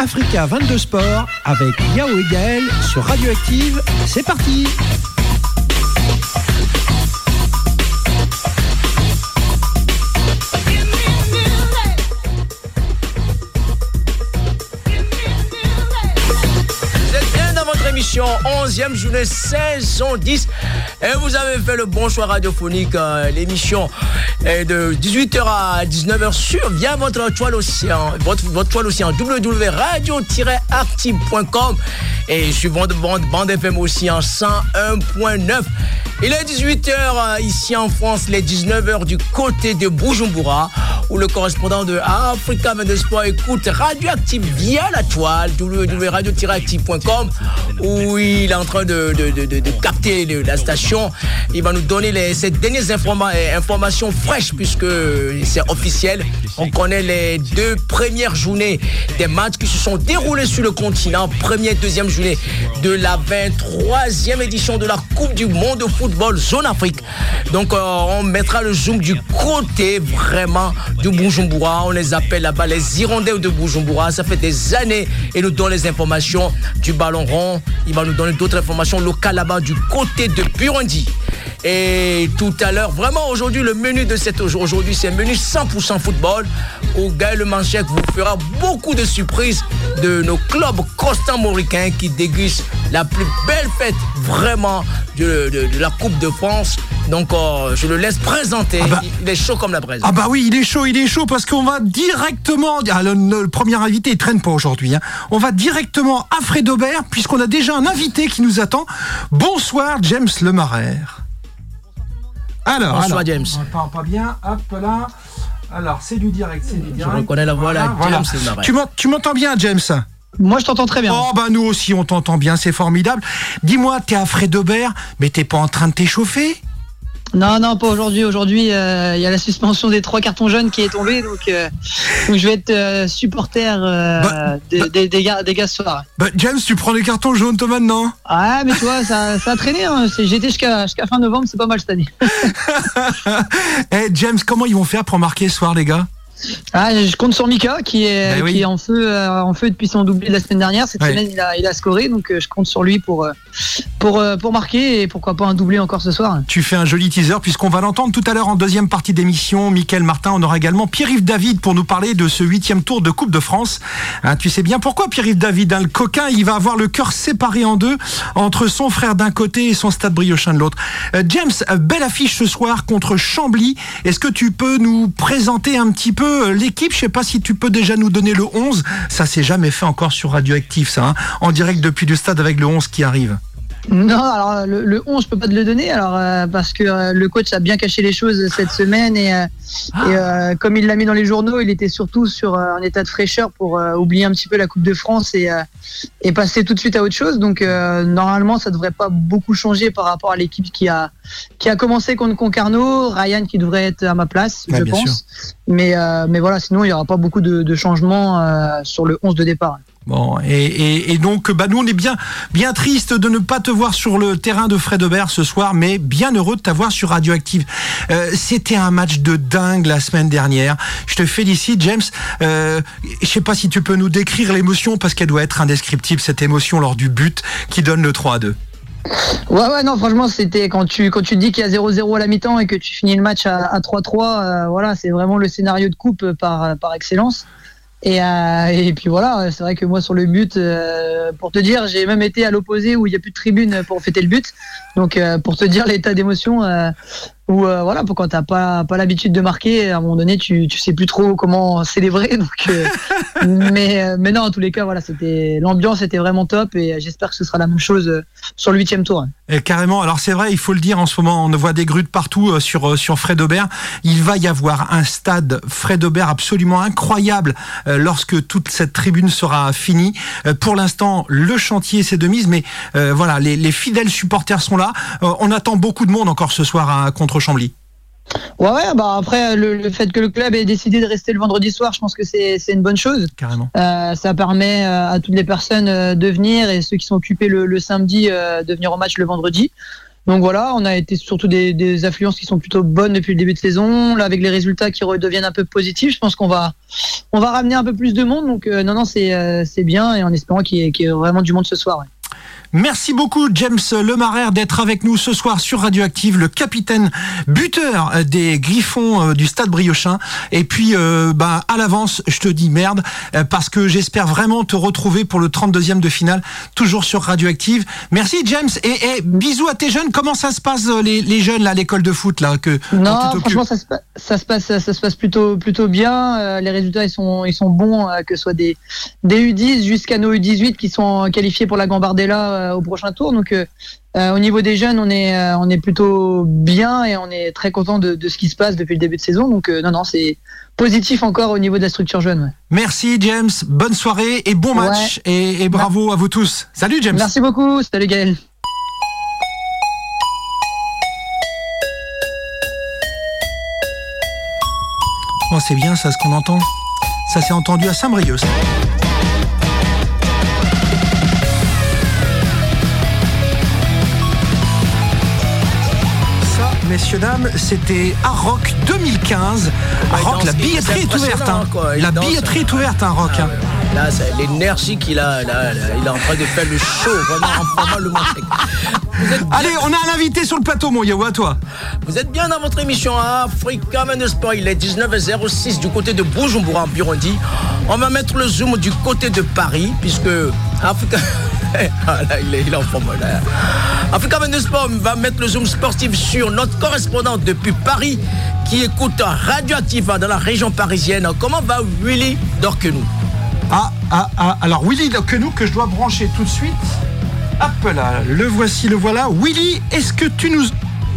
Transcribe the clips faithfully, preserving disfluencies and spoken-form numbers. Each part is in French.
Africa vingt-deux Sport avec Yao et Gaël sur Radioactive. C'est parti. Émission onzième journée saison dix et vous avez fait le bon choix radiophonique. euh, l'émission est de dix-huit heures à dix-neuf heures sur via votre toile océan votre, votre toile océan w w w point radio tiret active point com et sur votre bande, bande F M aussi en cent un point neuf. Il est dix-huit heures euh, ici en France, les dix-neuf heures du côté de Bujumbura où le correspondant de Africa vingt-deux Sport écoute Radioactive via la toile w w w point radio tiret active point com où il est en train de, de, de, de, de capter de, la station. Il va nous donner les, ces dernières informa- informations fraîches puisque c'est officiel. On connaît les deux premières journées des matchs qui se sont déroulés sur le continent. Première, deuxième journée de la vingt-troisième édition de la Coupe du Monde de football Zone Afrique. Donc euh, on mettra le zoom du côté vraiment du Bujumbura. On les appelle là-bas les Hirondelles de Bujumbura. Ça fait des années et nous donne les informations du ballon rond. Il va nous donner d'autres informations locales là-bas du côté de Burundi. Et tout à l'heure, vraiment aujourd'hui, le menu de cette aujourd'hui, c'est un menu cent pour cent football où Gaël Le Manchek vous fera beaucoup de surprises de nos clubs costamoricains qui dégustent la plus belle fête vraiment de, de, de la Coupe de France. Donc euh, je le laisse présenter. Ah bah, il est chaud comme la braise. Ah bah oui, il est chaud, il est chaud parce qu'on va directement. Ah, le, le premier invité, il traîne pas aujourd'hui. Hein. On va directement à Frédobert puisqu'on a déjà un invité qui nous attend. Bonsoir, James Lemarais. Alors, bonsoir, alors, James. On entend pas bien. Hop là. Alors, c'est du direct, c'est du direct. Je reconnais la voix là, voilà, James voilà. Lemarais. Tu, m'en, tu m'entends bien, James? Moi, je t'entends très bien. Oh, bah nous aussi, on t'entend bien, c'est formidable. Dis-moi, t'es à Frédobert, mais t'es pas en train de t'échauffer? Non, non, pas aujourd'hui. Aujourd'hui, il euh, y a la suspension des trois cartons jaunes qui est tombée, donc, euh, donc je vais être euh, supporter euh, bah, des, bah, des, des, gars, des gars ce soir. Bah, James, tu prends les cartons jaunes, toi, maintenant? Ah, mais tu vois, ça, ça a traîné. Hein. C'est, j'étais jusqu'à, jusqu'à fin novembre, c'est pas mal cette année. Hey, James, comment ils vont faire pour marquer ce soir, les gars? Ah, je compte sur Mika qui est, ben oui. qui est en feu, euh, en feu depuis son doublé de la semaine dernière. Cette ouais. semaine, il a, il a scoré, donc euh, je compte sur lui pour, euh, pour, euh, pour marquer et pourquoi pas un doublé encore ce soir. Tu fais un joli teaser puisqu'on va l'entendre tout à l'heure en deuxième partie d'émission. Mickaël Martin, on aura également Pierre-Yves David pour nous parler de ce huitième tour de Coupe de France. Hein, tu sais bien pourquoi Pierre-Yves David, hein, le coquin, il va avoir le cœur séparé en deux entre son frère d'un côté et son Stade Briochin de l'autre. Euh, James, belle affiche ce soir contre Chambly. Est-ce que tu peux nous présenter un petit peu l'équipe? Je sais pas si tu peux déjà nous donner le onze. Ça s'est jamais fait encore sur Radioactive, ça, hein, en direct depuis le stade avec le onze qui arrive. Non, alors le, le onze, je peux pas te le donner, alors euh, parce que euh, le coach a bien caché les choses cette semaine et, euh, ah. et euh, comme il l'a mis dans les journaux, il était surtout sur euh, un état de fraîcheur pour euh, oublier un petit peu la Coupe de France et, euh, et passer tout de suite à autre chose. Donc euh, normalement, ça devrait pas beaucoup changer par rapport à l'équipe qui a qui a commencé contre Concarneau, Ryan qui devrait être à ma place, ouais, je pense. Sûr. Mais euh, mais voilà, sinon il y aura pas beaucoup de, de changements euh, sur le onze de départ. Bon, et, et, et donc, bah, nous, on est bien, bien triste de ne pas te voir sur le terrain de Frédobert ce soir, mais bien heureux de t'avoir sur Radioactive. Euh, c'était un match de dingue la semaine dernière. Je te félicite, James. Euh, je sais pas si tu peux nous décrire l'émotion, parce qu'elle doit être indescriptible, cette émotion lors du but qui donne le trois à deux. Ouais, ouais, non, franchement, c'était quand tu, quand tu dis qu'il y a zéro zéro à la mi-temps et que tu finis le match à, à trois trois, euh, voilà, c'est vraiment le scénario de coupe par, par excellence. Et, euh, et puis voilà, c'est vrai que moi sur le but, euh, pour te dire, j'ai même été à l'opposé où il n'y a plus de tribune pour fêter le but. Donc euh, pour te dire l'état d'émotion, euh, où euh, voilà, pour quand t'as pas pas l'habitude de marquer, à un moment donné, tu tu sais plus trop comment célébrer. Donc, euh, mais mais non, en tous les cas, voilà, c'était l'ambiance était vraiment top et j'espère que ce sera la même chose sur le huitième tour. Et carrément. Alors c'est vrai, il faut le dire, en ce moment, on voit des grues de partout sur sur Frédobert. Il va y avoir un stade Frédobert absolument incroyable euh, lorsque toute cette tribune sera finie. Euh, pour l'instant, le chantier c'est de mise, mais euh, voilà, les, les fidèles supporters sont là. Euh, on attend beaucoup de monde encore ce soir à, contre Chambly. Ouais, ouais, bah après le, le fait que le club ait décidé de rester le vendredi soir, je pense que c'est c'est une bonne chose. Carrément. Euh, ça permet à toutes les personnes de venir et ceux qui sont occupés le, le samedi euh, de venir au match le vendredi. Donc voilà, on a été surtout des, des affluences qui sont plutôt bonnes depuis le début de saison. Là, avec les résultats qui redeviennent un peu positifs, je pense qu'on va, on va ramener un peu plus de monde. Donc euh, non, non, c'est, euh, c'est bien, et en espérant qu'il y ait, qu'il y ait vraiment du monde ce soir. Ouais. Merci beaucoup James Lemarais d'être avec nous ce soir sur Radioactive, le capitaine buteur des Griffons du Stade Briochin. Et puis euh, bah, à l'avance, je te dis merde, parce que j'espère vraiment te retrouver pour le trente-deuxième de finale, toujours sur Radioactive. Merci James, et, et bisous à tes jeunes. Comment ça se passe les, les jeunes là, à l'école de foot là que Non, franchement ça se, ça se passe, ça se passe plutôt plutôt bien. Euh, les résultats ils sont ils sont bons, euh, que ce soit des des U dix jusqu'à nos U dix-huit qui sont qualifiés pour la Gambardella euh, au prochain tour. Donc euh, euh, au niveau des jeunes, on est euh, on est plutôt bien, et on est très content de, de ce qui se passe depuis le début de saison. Donc euh, non non, c'est positif encore au niveau de la structure jeune. Ouais. Merci James, bonne soirée et bon match, ouais. et, et bravo à vous tous. Salut James. Merci beaucoup, salut Gaël. Oh, c'est bien ça ce qu'on entend. Ça s'est entendu à Saint-Brieuc. Messieurs, dames, c'était Arrock deux mille quinze. Arrock, la billetterie est ouverte. Hein. La billetterie est ouverte, un Rock. Ah, ouais. Là, c'est l'énergie qu'il a, là, là, il est en train de faire le show, vraiment, vraiment le manque. Allez, on a un invité sur le plateau, mon Yahou, à toi. Vous êtes bien dans votre émission Africa Man de Sport. Il est dix-neuf heures zéro six du côté de Bujumbura, en Burundi. On va mettre le zoom du côté de Paris, puisque Africa... Ah, là, il, est, il est en forme là. Africa Man de Sport va mettre le zoom sportif sur notre correspondant depuis Paris qui écoute Radioactive dans la région parisienne. Comment va Willy Dorquenou? Ah, ah, ah, alors Willy Dorquenou que je dois brancher tout de suite. Hop là, le voici, le voilà. Willy, est-ce que tu nous...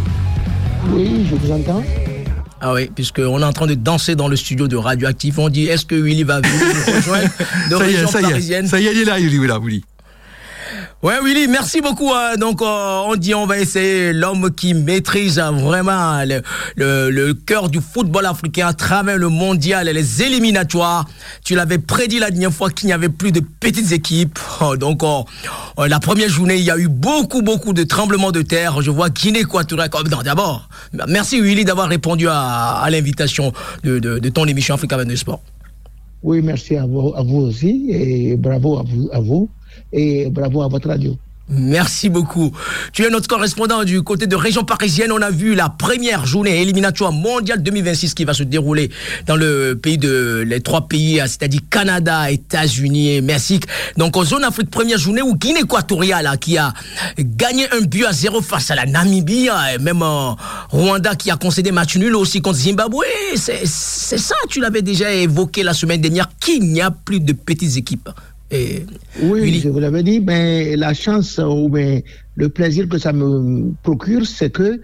Oui, je vous entends. Ah oui, puisqu'on est en train de danser dans le studio de Radioactive. On dit, est-ce que Willy va venir nous rejoindre de ça région y est, ça parisienne? Y est, ça y est, il est là, il est là, Willy. Ouais, Willy, merci beaucoup. Hein. Donc, euh, on dit, on va essayer l'homme qui maîtrise hein, vraiment le, le, le cœur du football africain à travers le mondial et les éliminatoires. Tu l'avais prédit la dernière fois qu'il n'y avait plus de petites équipes. Oh, donc, oh, oh, la première journée, il y a eu beaucoup, beaucoup de tremblements de terre. Je vois Guinée équatoriale. Non, d'abord, merci Willy d'avoir répondu à, à l'invitation de, de, de ton émission Africa Man de Sport. Oui, merci à vous, à vous aussi, et bravo à vous, à vous. Et bravo à votre radio. Merci beaucoup. Tu es notre correspondant du côté de région parisienne. On a vu la première journée éliminatoire mondiale deux mille vingt-six qui va se dérouler dans le pays de les trois pays, c'est-à-dire Canada, États-Unis et Mexique. Donc en zone Afrique, première journée où Guinée équatoriale qui a gagné un but à zéro face à la Namibie, et même euh, Rwanda qui a concédé match nul aussi contre Zimbabwe. C'est, c'est ça, tu l'avais déjà évoqué la semaine dernière, qu'il n'y a plus de petites équipes. Et, oui, Willy. Je vous l'avais dit, mais la chance ou mais le plaisir que ça me procure, c'est que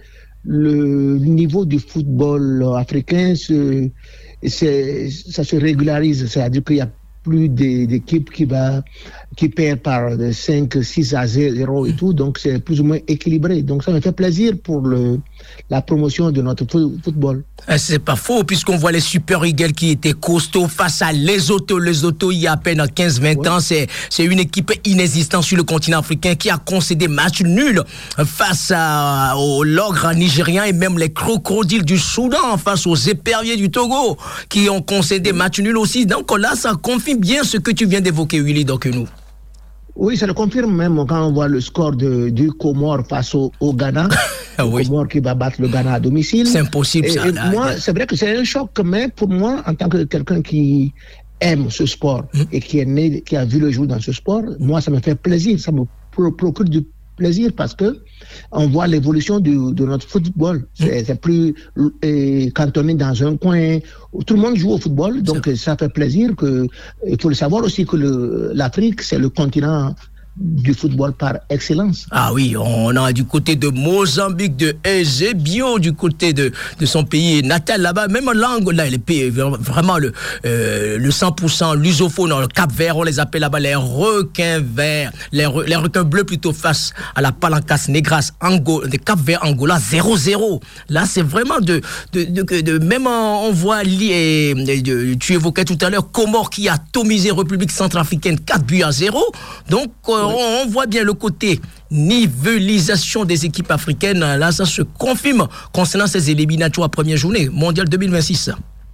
le niveau du football africain, se, c'est, ça se régularise. C'est-à-dire qu'il n'y a plus d'équipes qui, va, qui perdent par cinq, six à zéro et tout, donc c'est plus ou moins équilibré. Donc ça me fait plaisir pour le, la promotion de notre football. C'est pas faux, puisqu'on voit les Super Eagles qui étaient costauds face à Lesotho. Lesotho, il y a à peine quinze vingt ouais. ans, c'est, c'est une équipe inexistante sur le continent africain qui a concédé match nul face à, aux Logres nigériens et même les crocodiles du Soudan face aux éperviers du Togo qui ont concédé match nul aussi. Donc là, ça confirme bien ce que tu viens d'évoquer, Willy Dorquenou. Oui, ça le confirme même quand on voit le score de, du Comore face au, au Ghana. Oui. Le Comore qui va battre le Ghana à domicile. C'est impossible, et, ça. Et là, moi, là. c'est vrai que c'est un choc, mais pour moi, en tant que quelqu'un qui aime ce sport mmh. et qui est né, qui a vu le jour dans ce sport, moi, ça me fait plaisir. Ça me procure du plaisir parce que on voit l'évolution du, de notre football. C'est, mmh. c'est plus et, quand on est dans un coin où tout le monde joue au football, donc c'est... ça fait plaisir que. Il faut le savoir aussi que le, l'Afrique, c'est le continent du football par excellence. Ah oui, on a du côté de Mozambique, de Eusebio, du côté de, de son pays natal là-bas, même en langue, là, les pays, vraiment le, euh, le cent pour cent lusophone, le Cap Vert, on les appelle là-bas les requins verts, les, re, les requins bleus plutôt face à la Palancas Negras, Angola, de Cap Vert, Angola, zéro zéro. Là, c'est vraiment de, de, de, de, de même on voit, et, de, tu évoquais tout à l'heure, Comores qui a atomisé République centrafricaine quatre buts à zéro. Donc, euh, on, on voit bien le côté nivellisation des équipes africaines. Là, ça se confirme concernant ces éliminatoires première journée, mondial deux mille vingt-six.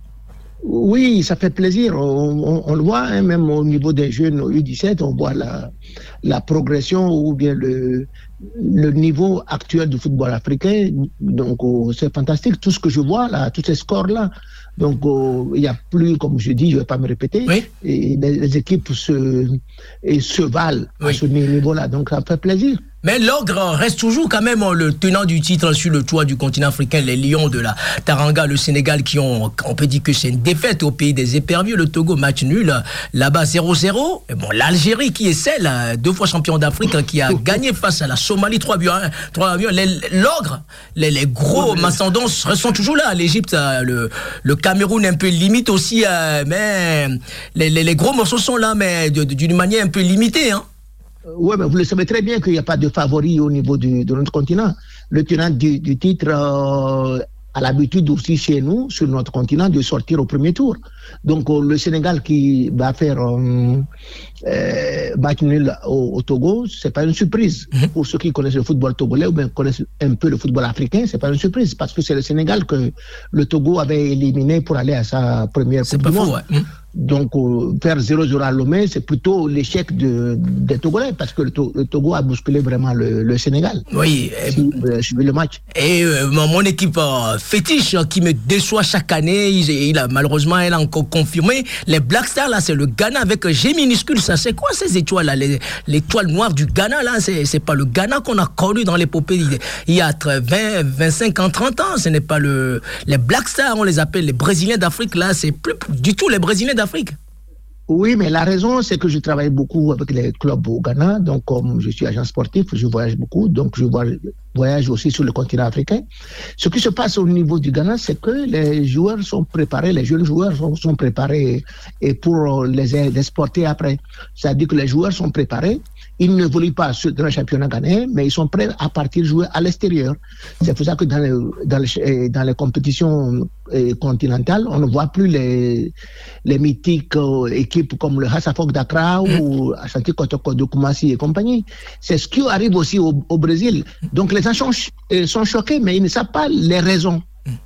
Oui, ça fait plaisir. On, on, on le voit, hein, même au niveau des jeunes U dix-sept, on voit la, la progression ou bien le, le niveau actuel du football africain. Donc, oh, c'est fantastique. Tout ce que je vois là, tous ces scores-là. Donc, oh, il n'y a plus, comme je dis, je ne vais pas me répéter, oui. et les, les équipes se, et se valent oui. à ce niveau-là. Donc, ça fait plaisir. Mais l'ogre reste toujours quand même le tenant du titre sur le toit du continent africain, les Lions de la Taranga, le Sénégal qui ont, on peut dire que c'est une défaite au pays des éperviers, le Togo match nul, là-bas zéro zéro, et bon, l'Algérie qui est celle, deux fois champion d'Afrique, qui a gagné face à la Somalie trois buts à un, l'ogre, les, les gros mastodons sont toujours là, l'Égypte, le, le Cameroun un peu limite aussi, mais les, les, les gros morceaux sont là, mais d'une manière un peu limitée, hein. Oui, mais vous le savez très bien qu'il n'y a pas de favori au niveau du, de notre continent. Le tenant du, du titre euh, a l'habitude aussi chez nous, sur notre continent, de sortir au premier tour. Donc euh, le Sénégal qui va faire euh, euh, match nul au, au Togo, c'est pas une surprise. Mm-hmm. Pour ceux qui connaissent le football togolais ou bien connaissent un peu le football africain, c'est pas une surprise parce que c'est le Sénégal que le Togo avait éliminé pour aller à sa première Coupe du Monde. Ouais. Mm-hmm. Donc, euh, faire zéro zéro à Lomé, c'est plutôt l'échec de, des Togolais, parce que le, to, le Togo a bousculé vraiment le, le Sénégal. Oui. Si vous euh, suivez le match. Et euh, mon équipe euh, fétiche, qui me déçoit chaque année, il, il a, malheureusement, elle a encore confirmé. Les Black Stars, là, c'est le Ghana avec G minuscule. Ça, c'est quoi ces étoiles-là? Les, l'étoile noire du Ghana, là, c'est, c'est pas le Ghana qu'on a connu dans l'épopée il y a vingt, vingt-cinq ans, trente ans. Ce n'est pas le. Les Black Stars, on les appelle les Brésiliens d'Afrique, là, c'est plus du tout les Brésiliens d'Afrique. Oui, mais la raison, c'est que je travaille beaucoup avec les clubs au Ghana. Donc, comme je suis agent sportif, je voyage beaucoup. Donc, je voyage aussi sur le continent africain. Ce qui se passe au niveau du Ghana, c'est que les joueurs sont préparés, les jeunes joueurs sont, sont préparés et pour les exporter après. C'est-à-dire que les joueurs sont préparés. Ils ne évoluent pas dans le championnat ghanéen, mais ils sont prêts à partir jouer à l'extérieur. C'est pour ça que dans les, dans les, dans les compétitions continentales, on ne voit plus les, les mythiques équipes comme le Hassafok d'Accra mmh. ou Ashanti Kotoko de Koumassi et compagnie. C'est ce qui arrive aussi au, au Brésil. Donc les gens sont, sont choqués, mais ils ne savent pas les raisons.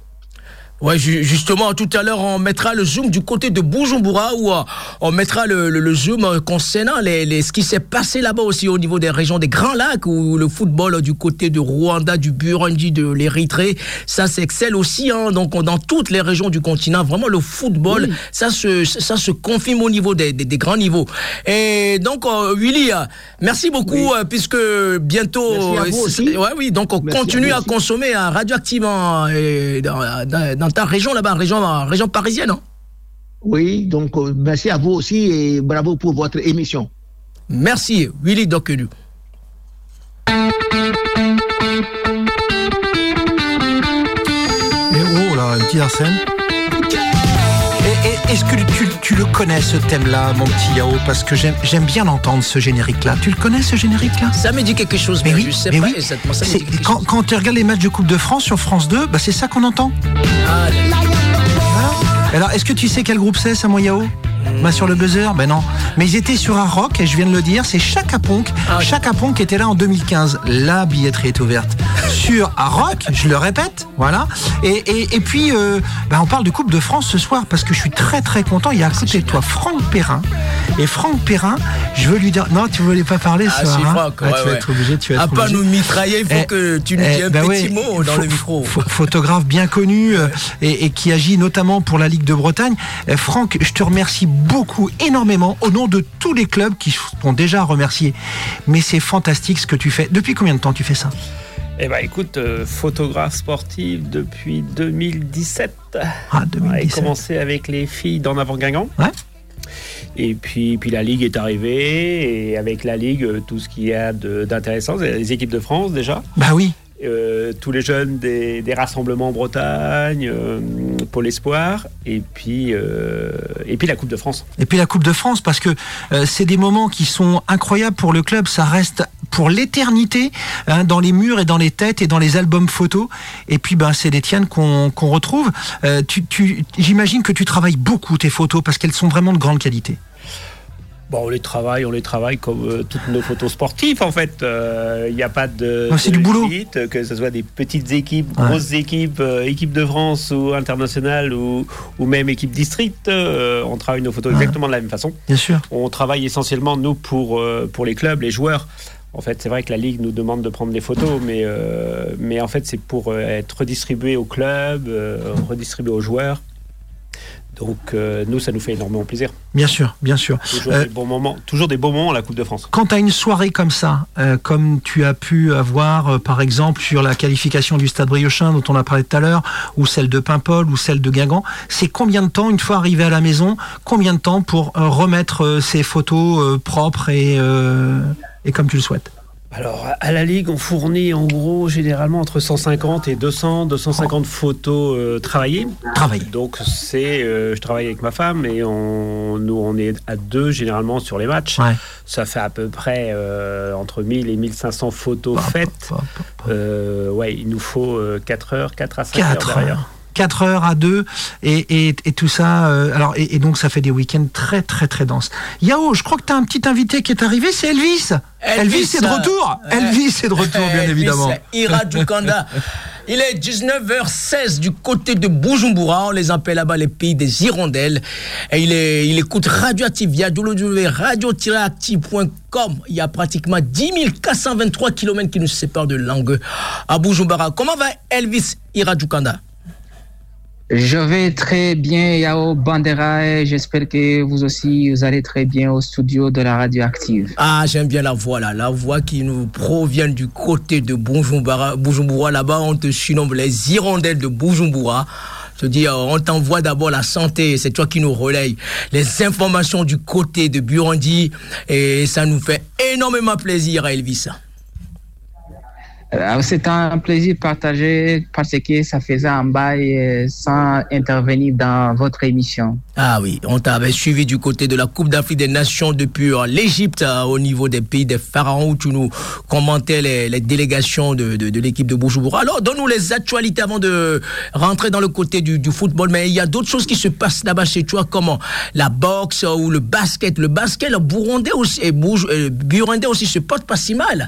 Ouais, justement, tout à l'heure, on mettra le zoom du côté de Bujumbura où on mettra le, le, le zoom concernant les, les, ce qui s'est passé là-bas aussi au niveau des régions des Grands Lacs où le football du côté de Rwanda, du Burundi, de l'Érythrée, ça s'excelle aussi, hein, donc dans toutes les régions du continent. Vraiment, le football, oui. ça, se, ça se confirme au niveau des, des, des grands niveaux. Et donc, euh, Willy, merci beaucoup, oui. euh, puisque bientôt... Merci à vous aussi. Ouais, oui, donc on merci continue à, à consommer euh, radioactivement euh, dans, dans, dans ta région là-bas, région, région parisienne. Hein? Oui, donc euh, merci à vous aussi et bravo pour votre émission. Merci, Willy Dokenu. Et oh là, un petit Arsène. Et, et, est-ce que tu, tu le connais ce thème-là, mon petit Yao? Parce que j'aime, j'aime bien l'entendre, ce générique-là. Tu le connais, ce générique-là? Ça me dit quelque chose, mais, mais oui, je sais mais pas oui. exactement. Ça me dit quelque quand, chose. Quand tu regardes les matchs de Coupe de France sur France deux, bah c'est ça qu'on entend. Ah, alors, est-ce que tu sais quel groupe c'est, Samoa Yao? Bah sur le buzzer, ben non. Mais ils étaient sur un rock et je viens de le dire, c'est Chaka Ponk. Ah, okay. Chaka Ponk était là en deux mille quinze. La billetterie est ouverte sur un rock, je le répète, voilà. Et, et, et puis, euh, bah on parle de Coupe de France ce soir parce que je suis très très content. Il y a à côté de toi Franck Perrin. Et Franck Perrin, je veux lui dire, non, tu voulais pas parler ah, ce soir. Si, hein Franck, ah, ouais, tu vas ouais. être obligé, tu vas être à obligé. pas nous mitrailler, il faut eh, que tu nous eh, dises un bah petit ouais, mot dans faut, le micro. F- photographe bien connu euh, et, et qui agit notamment pour la Ligue de Bretagne. Euh, Franck, je te remercie beaucoup, énormément, au nom de tous les clubs qui sont déjà remerciés. Mais c'est fantastique ce que tu fais. Depuis combien de temps tu fais ça? Eh ben, écoute, euh, photographe sportif depuis deux mille dix-sept. Ah, deux mille dix-sept. J'ai commencé avec les filles d'En Avant Guingamp. Ouais. Et puis, puis la Ligue est arrivée. Et avec la Ligue, tout ce qu'il y a de, d'intéressant, c'est les équipes de France déjà. Bah oui. Euh, tous les jeunes des, des rassemblements en Bretagne, euh, Pôle Espoir, et puis, euh, et puis la Coupe de France. Et puis la Coupe de France, parce que euh, c'est des moments qui sont incroyables pour le club, ça reste pour l'éternité hein, dans les murs et dans les têtes et dans les albums photos. Et puis ben, c'est les tiennes qu'on, qu'on retrouve. Euh, tu, tu, j'imagine que tu travailles beaucoup tes photos parce qu'elles sont vraiment de grande qualité. Bon, on les travaille, on les travaille comme euh, toutes nos photos sportives en fait. Il euh, n'y a pas de. Ouais, c'est de du boulot. limite, que ce soit des petites équipes, grosses ouais. équipes, euh, équipe de France ou internationale ou, ou même équipe district. Euh, on travaille nos photos ouais. exactement de la même façon. Bien sûr. On travaille essentiellement nous pour euh, pour les clubs, les joueurs. En fait, c'est vrai que la Ligue nous demande de prendre des photos, mais euh, mais en fait, c'est pour euh, être redistribué aux clubs, euh, redistribué aux joueurs. Donc euh, nous, ça nous fait énormément plaisir. Bien sûr, bien sûr. Toujours, euh, des, bons moments, toujours des bons moments à la Coupe de France. Quand tu as une soirée comme ça, euh, comme tu as pu avoir euh, par exemple sur la qualification du Stade Briochin dont on a parlé tout à l'heure, ou celle de Paimpol, ou celle de Guingamp, c'est combien de temps, une fois arrivé à la maison, combien de temps pour euh, remettre euh, ces photos euh, propres et, euh, et comme tu le souhaites? Alors, à la Ligue, on fournit en gros généralement entre cent cinquante et deux cents, deux cent cinquante photos euh, travaillées. Travaillées. Donc, c'est, euh, je travaille avec ma femme et on, nous, on est à deux généralement sur les matchs. Ouais. Ça fait à peu près euh, entre mille et mille cinq cents photos hop, faites. Hop, hop, hop. Euh, ouais, il nous faut euh, quatre heures, quatre à cinq heures derrière. quatre heures à deux et, et, et tout ça euh, alors et, et donc ça fait des week-ends très très très denses. Yao, je crois que tu as un petit invité qui est arrivé, c'est Elvis. Elvis, Elvis est de retour. Euh, Elvis est de retour bien Elvis, évidemment. Iradjoukanda. Il est dix-neuf heures seize du côté de Bujumbura, on les appelle là-bas les pays des hirondelles. Et il, est, il écoute Radioactive via w w w point radio tiret active point com. Il y a pratiquement dix mille quatre cent vingt-trois kilomètres qui nous séparent de Langue à Bujumbura. Comment va Elvis Iradjoukanda? Je vais très bien, Yao Bandera, et j'espère que vous aussi, vous allez très bien au studio de la Radioactive. Ah, j'aime bien la voix là, la voix qui nous provient du côté de Bujumbura. Bujumbura, là-bas, on te surnomme les hirondelles de Bujumbura. Je dis, on t'envoie d'abord la santé, c'est toi qui nous relaye les informations du côté de Burundi, et ça nous fait énormément plaisir, Elvis. C'est un plaisir partagé parce que ça faisait un bail sans intervenir dans votre émission. Ah oui, on t'avait suivi du côté de la Coupe d'Afrique des Nations depuis l'Égypte au niveau des pays des pharaons où tu nous commentais les, les délégations de, de, de l'équipe de Bujumbura. Alors, donne-nous les actualités avant de rentrer dans le côté du, du football. Mais il y a d'autres choses qui se passent là-bas chez toi, comme la boxe ou le basket. Le basket, le burundais aussi, et burundais aussi se porte pas si mal.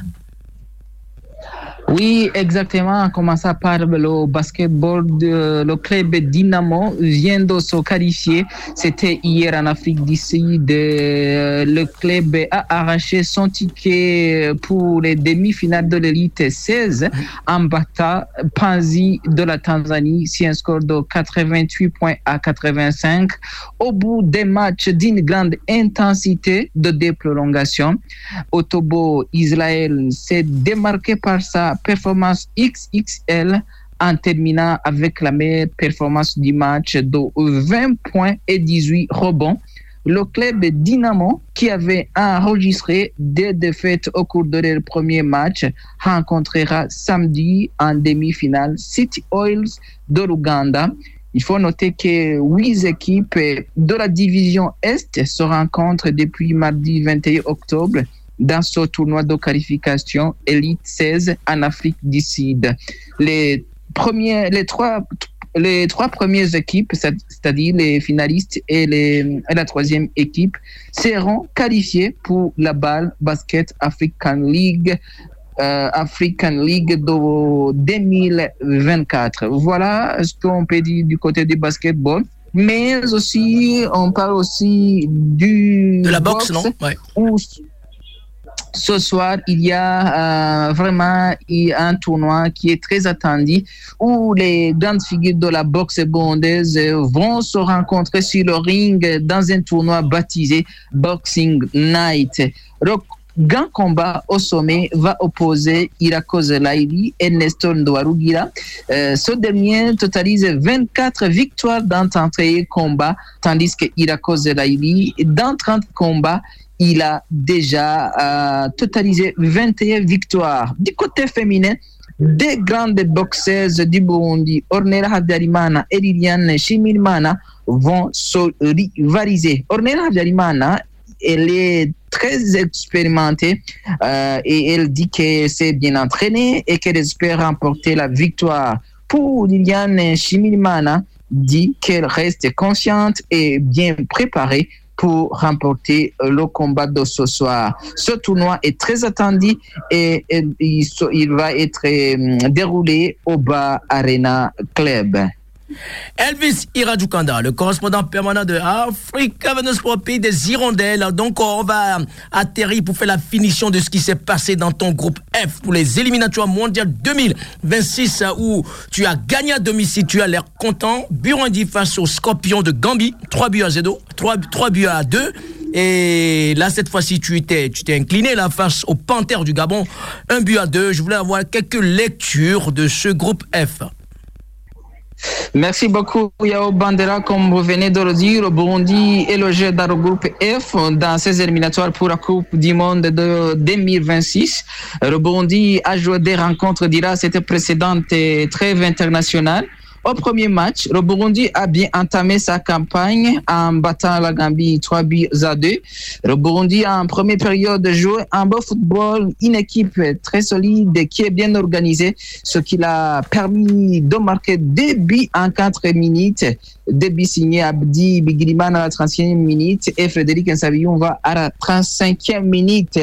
Oui, exactement. En commençant par le basketball, de, le club Dynamo vient de se qualifier. C'était hier en Afrique du Sud. Le club a arraché son ticket pour les demi-finales de l'élite seize en battant Panzi de la Tanzanie sur un score de quatre-vingt-huit points à quatre-vingt-cinq. Au bout des matchs d'une grande intensité de deux prolongations, Otobo Israël s'est démarqué par sa performance X X L en terminant avec la meilleure performance du match de vingt points et dix-huit rebonds. Le club Dynamo, qui avait enregistré des défaites au cours de leur premier match, rencontrera samedi en demi-finale City Oils de l'Ouganda. Il faut noter que huit équipes de la division Est se rencontrent depuis mardi vingt et un octobre dans ce tournoi de qualification Elite seize en Afrique du Sud. Les premiers, les trois, les trois premières équipes, c'est-à-dire les finalistes et, les, et la troisième équipe, seront qualifiées pour la balle Basket African League, euh, African League de deux mille vingt-quatre. Voilà ce qu'on peut dire du côté du basketball. Mais aussi, on parle aussi du de la boxe, boxe non? Ouais. Où, ce soir, il y a euh, vraiment un tournoi qui est très attendu où les grandes figures de la boxe burundaise vont se rencontrer sur le ring dans un tournoi baptisé Boxing Night. Le grand combat au sommet va opposer Irakoze Laili et Nestor Ndwarugira. Euh, ce dernier totalise vingt-quatre victoires dans trente combats, tandis que Irakoze Laili, dans trente combats, il a déjà euh, totalisé vingt et une victoires. Du côté féminin, deux grandes boxeuses du Burundi, Ornella Habyarimana et Liliane Shimirimana, vont se rivaliser. Ornella Habyarimana, elle est très expérimentée euh, et elle dit qu'elle s'est bien entraînée et qu'elle espère remporter la victoire. Pour Liliane Shimirimana, dit qu'elle reste consciente et bien préparée pour remporter le combat de ce soir. Ce tournoi est très attendu et, et il, il va être euh, déroulé au Ba Arena Club. Elvis Iradjoukanda, le correspondant permanent de Africa Sport, pays des Hirondelles. Donc, on va atterrir pour faire la finition de ce qui s'est passé dans ton groupe F pour les éliminatoires mondiales deux mille vingt-six où tu as gagné à domicile. Tu as l'air content. Burundi face aux Scorpions de Gambie, trois buts à zéro, trois buts à deux. Et là, cette fois-ci, tu t'es, tu t'es incliné là face aux Panthères du Gabon, un but à deux. Je voulais avoir quelques lectures de ce groupe F. Merci beaucoup, Yao Bandera. Comme vous venez de le dire, le Burundi est logé dans le groupe F dans ces éliminatoires pour la Coupe du Monde de deux mille vingt-six. Le Burundi a joué des rencontres durant cette précédente trêve internationale. Au premier match, le Burundi a bien entamé sa campagne en battant la Gambie trois buts à deux. Le Burundi a en première période joué un beau football, une équipe très solide qui est bien organisée, ce qui l'a permis de marquer deux buts en quatre minutes. Deux buts signés Abdi Bigirimana à la trente-cinquième minute et Frédéric Nsabiyumva à la trente-cinquième minute.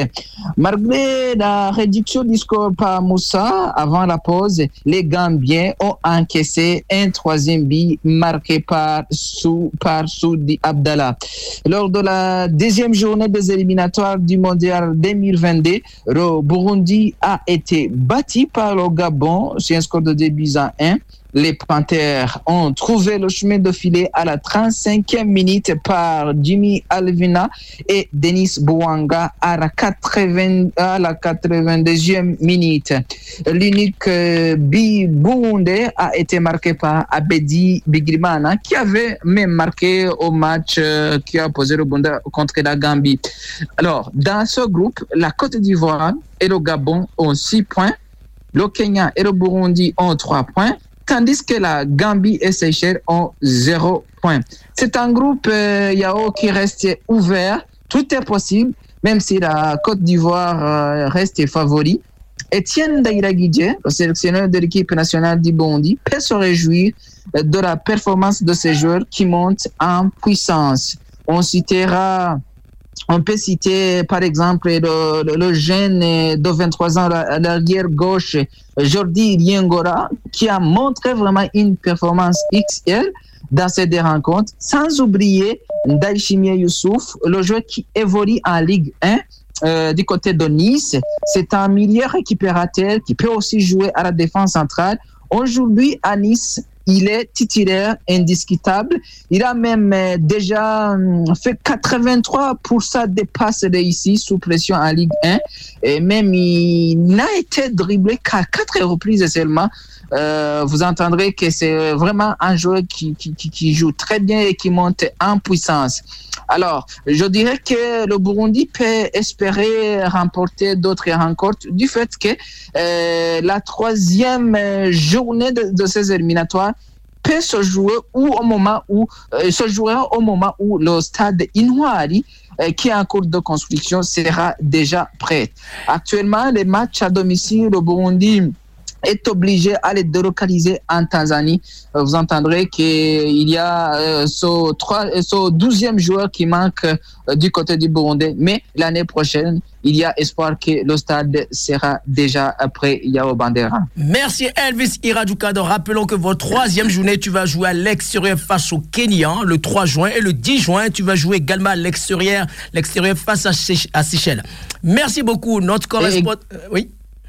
Malgré la réduction du score par Moussa avant la pause, les Gambiens ont encaissé un troisième but marqué par, Sou, par Soudi Abdallah. Lors de la deuxième journée des éliminatoires du Mondial deux mille vingt-deux, le Burundi a été battu par le Gabon sur un score de deux buts à un. Les Panthères ont trouvé le chemin de filet à la trente-cinquième minute par Jimmy Alvina et Denis Bouanga à la, quatre-vingts, à la quatre-vingt-deuxième minute. L'unique euh, but burundais a été marqué par Abedi Bigirimana qui avait même marqué au match euh, qui a posé le Burundi contre la Gambie. Alors, dans ce groupe, la Côte d'Ivoire et le Gabon ont six points, le Kenya et le Burundi ont trois points, tandis que la Gambie et Seychelles ont zéro point. C'est un groupe euh, Yao qui reste ouvert. Tout est possible, même si la Côte d'Ivoire euh, reste favori. Etienne Daïra-Guidje, le sélectionneur de l'équipe nationale du Burundi, peut se réjouir de la performance de ces joueurs qui montent en puissance. On citera... On peut citer, par exemple, le, le, le jeune de vingt-trois ans, l'arrière gauche, Jordi Riengora, qui a montré vraiment une performance X L dans ces deux rencontres, sans oublier Ndaïchimie Youssouf, le joueur qui évolue en Ligue un euh, du côté de Nice. C'est un milieu récupérateur qui peut aussi jouer à la défense centrale. Aujourd'hui, à Nice, il est titulaire indiscutable. Il a même euh, déjà fait quatre-vingt-trois pour cent des passes réussies sous pression en Ligue un. Et même, il n'a été dribblé qu'à quatre reprises seulement. Euh, vous entendrez que c'est vraiment un joueur qui, qui, qui joue très bien et qui monte en puissance. Alors, je dirais que le Burundi peut espérer remporter d'autres rencontres du fait que euh, la troisième journée de, de ces éliminatoires peut se jouer ou au moment où euh, se jouera au moment où le stade Inouari euh, qui est en cours de construction sera déjà prêt. Actuellement, les matchs à domicile, le Burundi est obligé à les délocaliser en Tanzanie. Vous entendrez qu'il y a euh, ce, trois, ce douzième joueur qui manque euh, du côté du Burundi. Mais l'année prochaine, il y a espoir que le stade sera déjà après Yao Bandera. Merci Elvis Iradjoukanda. Rappelons que votre troisième journée, tu vas jouer à l'extérieur face au Kenya le trois juin et le dix juin, tu vas jouer également à l'extérieur, l'extérieur face à, Seych- à Seychelles. Merci beaucoup, notre correspondant. Et... Oui.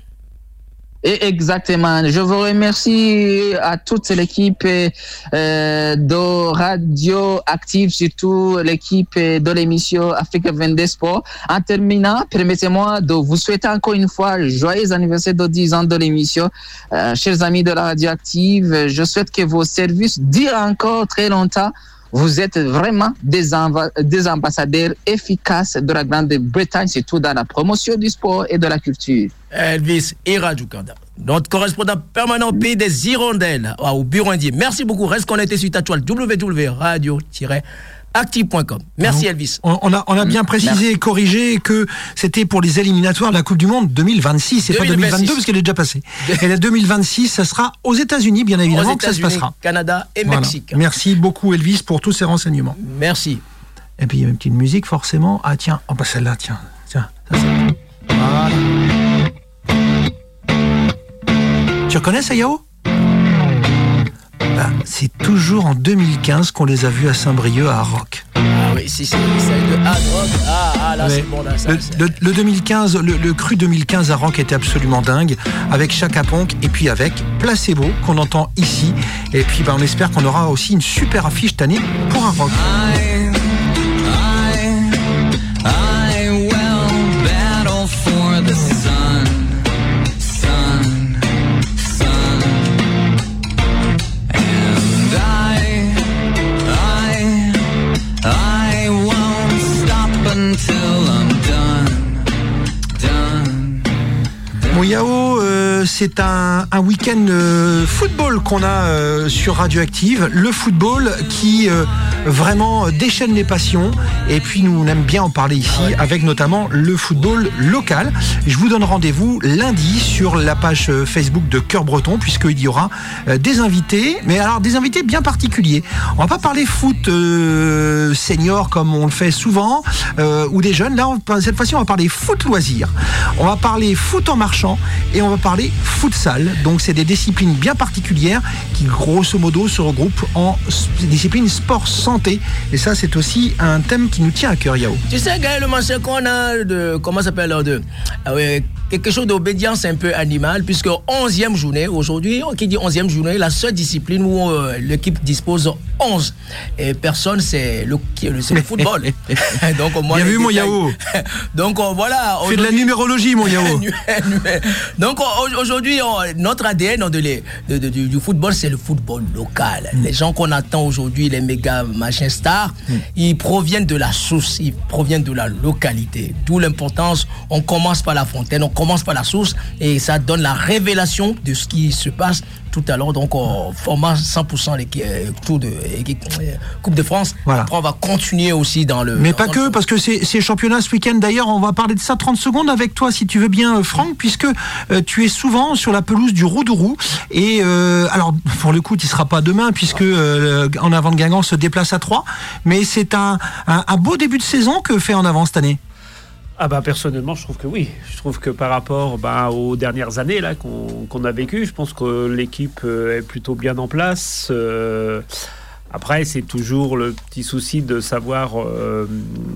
Et exactement. Je vous remercie à toute l'équipe euh, de Radio Active, surtout l'équipe de l'émission Africa vingt-deux Sport. En terminant, permettez-moi de vous souhaiter encore une fois joyeux anniversaire de dix ans de l'émission. Euh, chers amis de la Radio Active, je souhaite que vos services durent encore très longtemps. Vous êtes vraiment des, env- des ambassadeurs efficaces de la Grande-Bretagne, surtout dans la promotion du sport et de la culture. Elvis Iradjoukanda, notre correspondant permanent au pays des Hirondelles, au Burundi. Merci beaucoup. Reste connecté sur ta toile w w w point radio tiret active point com. Merci Alors, Elvis. On, on, a, on a bien précisé Merci. et corrigé que c'était pour les éliminatoires de la Coupe du Monde deux mille vingt-six, c'est pas deux mille vingt-deux parce qu'elle est déjà passée. Et la deux mille vingt-six, ça sera aux États-Unis, bien évidemment, que ça se passera. Canada et voilà. Mexique. Merci beaucoup Elvis pour tous ces renseignements. Merci. Et puis il y a une petite musique forcément. Ah tiens, oh bah celle-là, tiens, tiens. Ça, c'est... Voilà. Tu reconnais ça, Yao ? Bah, c'est toujours en deux mille quinze qu'on les a vus à Saint-Brieuc à Rock. Ah oui, si c'est celle de Hard Rock, ah, ah là ouais. C'est bon là. Ça, le, c'est... Le, le deux mille quinze, le, le cru deux mille quinze à Rock était absolument dingue, avec Chaka Ponk et puis avec Placebo qu'on entend ici. Et puis bah, on espère qu'on aura aussi une super affiche cette année pour un Rock. I, I, I will battle for the sun. Mon Yao, euh, c'est un, un week-end euh, football qu'on a euh, sur Radioactive. Le football qui euh, vraiment déchaîne les passions. Et puis nous on aime bien en parler ici avec notamment le football local. Je vous donne rendez-vous lundi sur la page Facebook de Cœur Breton puisqu'il y aura euh, des invités. Mais alors des invités bien particuliers. On va pas parler foot euh, senior comme on le fait souvent euh, ou des jeunes. Là on, cette fois-ci on va parler foot loisirs. On va parler foot en marchant. Et on va parler futsal. Donc c'est des disciplines bien particulières qui grosso modo se regroupent en discipline sport santé. Et ça c'est aussi un thème qui nous tient à cœur, Yao. Tu sais Gaël, le machin qu'on a de comment ça s'appelle de euh, quelque chose d'obédience un peu animale puisque onzième journée aujourd'hui, qui dit onzième journée, la seule discipline où euh, l'équipe dispose onze et personne, c'est le, c'est le football. Donc moi, bien vu mon Yao. Donc voilà. Fais de la numérologie mon Yao. Donc aujourd'hui, notre A D N de les, de, de, du, du football, c'est le football local. Mm. Les gens qu'on attend aujourd'hui, les méga machins stars, mm. ils proviennent de la source, ils proviennent de la localité. D'où l'importance, on commence par la fontaine, on commence par la source et ça donne la révélation de ce qui se passe tout à l'heure. Donc on format cent pour cent l'équipe de Coupe de France. Voilà. Après on va continuer aussi dans le... Mais pas dans que, le... parce que c'est, c'est championnat ce week-end. D'ailleurs, on va parler de ça trente secondes avec toi, si tu veux bien, Franck, puisque euh, tu es souvent sur la pelouse du Roux-Dourou. Et euh, alors, pour le coup, tu ne seras pas demain, puisque euh, En Avant de Guingamp se déplace à Troyes. Mais c'est un, un, un beau début de saison que fait En Avant cette année. Ah bah personnellement je trouve que oui, je trouve que par rapport bah, aux dernières années là qu'on, qu'on a vécues, je pense que l'équipe est plutôt bien en place. Euh, après c'est toujours le petit souci de savoir euh,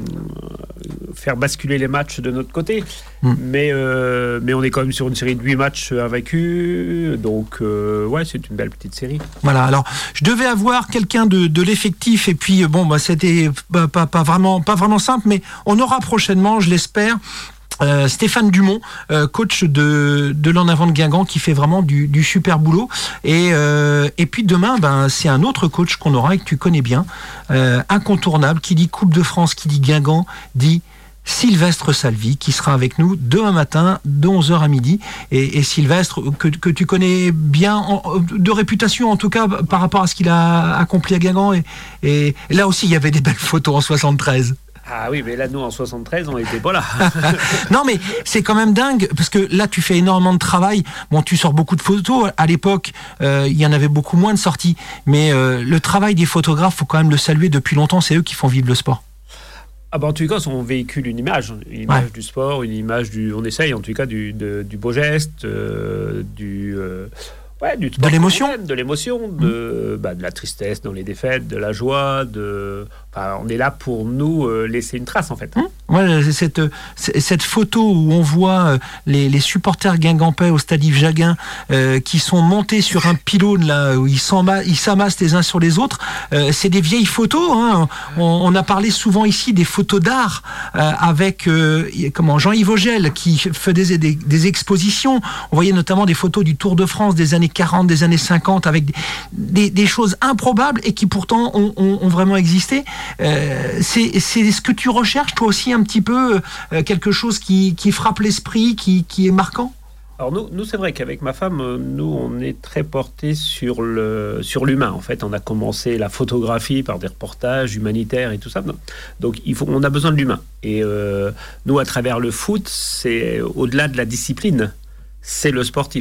faire basculer les matchs de notre côté, mmh. mais, euh, mais on est quand même sur une série de huit matchs invaincus, donc euh, ouais c'est une belle petite série. Voilà, alors je devais avoir quelqu'un de, de l'effectif et puis bon bah c'était pas, pas, pas, vraiment, pas vraiment simple, mais on aura prochainement, je l'espère, Euh, Stéphane Dumont, euh, coach de, de l'En Avant de Guingamp, qui fait vraiment du, du super boulot. Et, euh, et puis demain, ben, c'est un autre coach qu'on aura et que tu connais bien, euh, incontournable, qui dit Coupe de France, qui dit Guingamp, dit Sylvestre Salvi, qui sera avec nous demain matin de onze heures à midi. Et, et Sylvestre, que, que tu connais bien, en, de réputation en tout cas, par rapport à ce qu'il a accompli à Guingamp. Et, et là aussi, il y avait des belles photos en soixante-treize. Ah oui, mais là, nous, en soixante-treize, on n'était pas là. Non, mais c'est quand même dingue, parce que là, tu fais énormément de travail. Bon, tu sors beaucoup de photos. À l'époque, euh, il y en avait beaucoup moins de sorties. Mais euh, le travail des photographes, il faut quand même le saluer depuis longtemps. C'est eux qui font vivre le sport. Ah bah en tout cas, on véhicule une image, une image ouais. du sport, une image du... On essaye, en tout cas, du, de, du beau geste, euh, du... Euh, Ouais, du de l'émotion, même, de l'émotion, de, mmh. bah, de la tristesse dans les défaites, de la joie, de. Enfin, on est là pour nous euh, laisser une trace en fait. Mmh. Ouais, cette cette photo où on voit les, les supporters guingampais au stade Yves Jaguin euh, qui sont montés sur un pylône là où ils s'amassent, ils s'amassent les uns sur les autres. Euh, c'est des vieilles photos. Hein. On, on a parlé souvent ici des photos d'art euh, avec euh, comment Jean-Yves Augel qui faisait des, des expositions. On voyait notamment des photos du Tour de France des années quarante, des années cinquante, avec des, des, des choses improbables et qui pourtant ont, ont, ont vraiment existé. Euh, c'est, c'est ce que tu recherches, toi aussi, un petit peu, euh, quelque chose qui, qui frappe l'esprit, qui, qui est marquant? Alors nous, nous, c'est vrai qu'avec ma femme, nous, on est très portés sur, le, sur l'humain. En fait, on a commencé la photographie par des reportages humanitaires et tout ça. Donc, il faut, on a besoin de l'humain. Et euh, nous, à travers le foot, c'est au-delà de la discipline, c'est le sportif.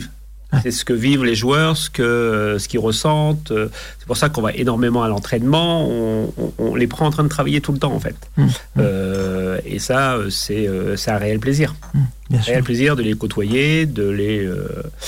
Ouais. C'est ce que vivent les joueurs, ce que ce qu'ils ressentent. C'est pour ça qu'on va énormément à l'entraînement. On, on, on les prend en train de travailler tout le temps, en fait. Mmh. Euh, et ça, c'est, c'est un réel plaisir. Mmh, un réel plaisir de les côtoyer, de les, euh,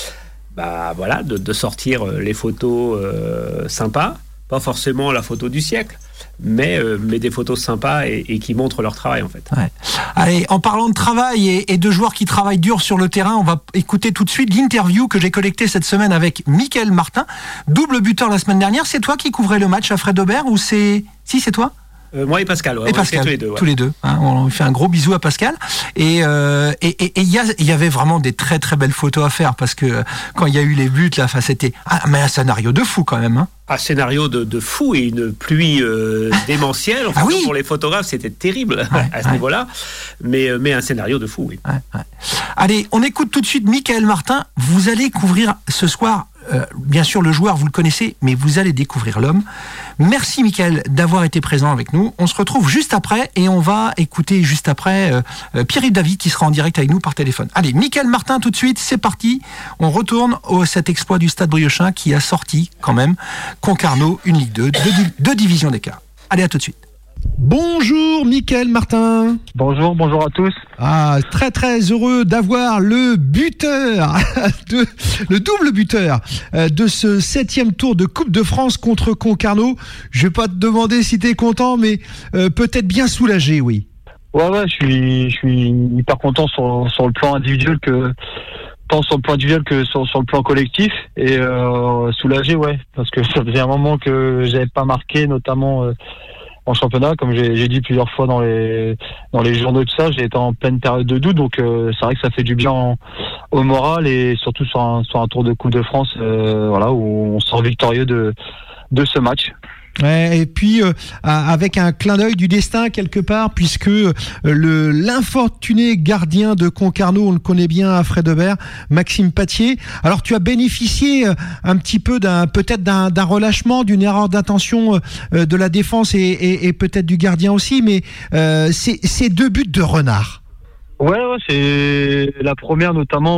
bah voilà, de, de sortir les photos euh, sympas. Pas forcément la photo du siècle, mais, euh, mais des photos sympas et, et qui montrent leur travail, en fait. Ouais. Allez, en parlant de travail et, et de joueurs qui travaillent dur sur le terrain, on va écouter tout de suite l'interview que j'ai collectée cette semaine avec Mickaël Martin, double buteur la semaine dernière. C'est toi qui couvrais le match à Fred Aubert ou c'est... Si, c'est toi ? Euh, moi et Pascal, ouais, et Pascal, tous les deux. Ouais. Tous les deux hein, on fait un gros bisou à Pascal. Et il euh, et, et, et y, y avait vraiment des très très belles photos à faire parce que quand il y a eu les buts, là, c'était ah, mais un scénario de fou quand même. Hein. Un scénario de, de fou et une pluie euh, démentielle. Enfin, ah oui. Pour les photographes, c'était terrible ouais, à ce ouais. niveau-là. Mais, mais un scénario de fou, oui. Ouais, ouais. Allez, on écoute tout de suite Mickaël Martin. Vous allez couvrir ce soir. Euh, bien sûr, le joueur, vous le connaissez, mais vous allez découvrir l'homme. Merci, Mickaël, d'avoir été présent avec nous. On se retrouve juste après et on va écouter juste après euh, euh, Pierre-Yves David qui sera en direct avec nous par téléphone. Allez, Mickaël Martin, tout de suite, c'est parti. On retourne au cet exploit du Stade Briochin qui a sorti quand même Concarneau, une Ligue deux, deux, deux divisions d'écart. Allez, à tout de suite. Bonjour Mickaël Martin. Bonjour, bonjour à tous. Ah, très très heureux d'avoir le buteur, de, le double buteur de ce septième tour de Coupe de France contre Concarneau. Je vais pas te demander si tu es content, mais euh, peut-être bien soulagé, oui. Ouais, ouais, je suis, je suis hyper content sur, sur le plan individuel que tant sur le plan individuel que sur, sur le plan collectif et euh, soulagé, ouais, parce que ça faisait un moment que j'avais pas marqué, notamment. Euh, En championnat, comme j'ai, j'ai dit plusieurs fois dans les dans les journaux et tout ça, j'ai été en pleine période de doute, donc euh, c'est vrai que ça fait du bien en, au moral et surtout sur un sur un tour de Coupe de France, euh, voilà, où on sort victorieux de de ce match. Ouais, et puis euh, avec un clin d'œil du destin quelque part, puisque euh, le l'infortuné gardien de Concarneau, on le connaît bien à Fred Aubert, Maxime Patier. Alors tu as bénéficié euh, un petit peu d'un peut-être d'un, d'un relâchement, d'une erreur d'intention euh, de la défense et, et, et peut-être du gardien aussi, mais euh, c'est c'est deux buts de renard. Ouais, ouais, c'est la première notamment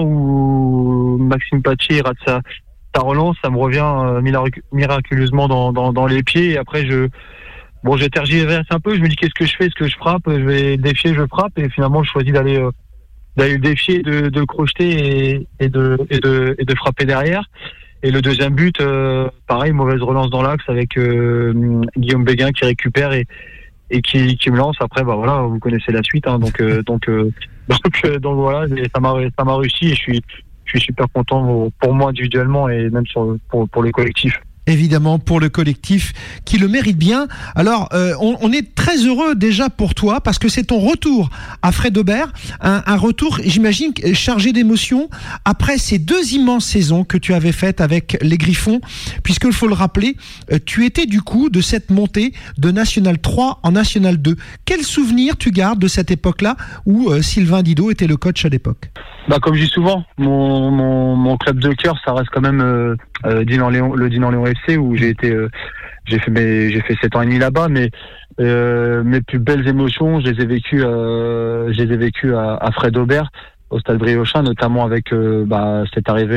où Maxime Patier rate sa sa relance, ça me revient euh, miraculeusement dans, dans, dans les pieds. Et après, je, bon, j'ai tergiversé un peu. Je me dis qu'est-ce que je fais, est-ce que je frappe, je vais défier, je frappe. Et finalement, je choisis d'aller, euh, d'aller défier, de, de crocheter et, et de, et de, et de frapper derrière. Et le deuxième but, euh, pareil, mauvaise relance dans l'axe avec euh, Guillaume Béguin qui récupère et, et qui, qui me lance. Après, bah voilà, vous connaissez la suite. Hein, donc, euh, donc, euh, donc, euh, donc voilà, ça m'a, ça m'a réussi et je suis. Je suis super content pour moi individuellement et même sur, pour, pour le collectif. Évidemment, pour le collectif qui le mérite bien. Alors, euh, on, on est très heureux déjà pour toi parce que c'est ton retour à Fred Aubert, un, un retour, j'imagine, chargé d'émotions après ces deux immenses saisons que tu avais faites avec les Griffons, puisque il faut le rappeler, tu étais du coup de cette montée de National trois en National deux. Quel souvenir tu gardes de cette époque-là où euh, Sylvain Didot était le coach à l'époque? Bah, comme je dis souvent, mon, mon, mon club de cœur, ça reste quand même euh, euh, Dinan-Léon, le Dinan-Léon F C où j'ai été, euh, j'ai fait mes, j'ai fait sept ans et demi là-bas, mais euh, mes plus belles émotions, je les ai vécues, euh, je les ai vécues à, à Fred Aubert, au Stade Briochin, notamment avec euh, bah, cette arrivée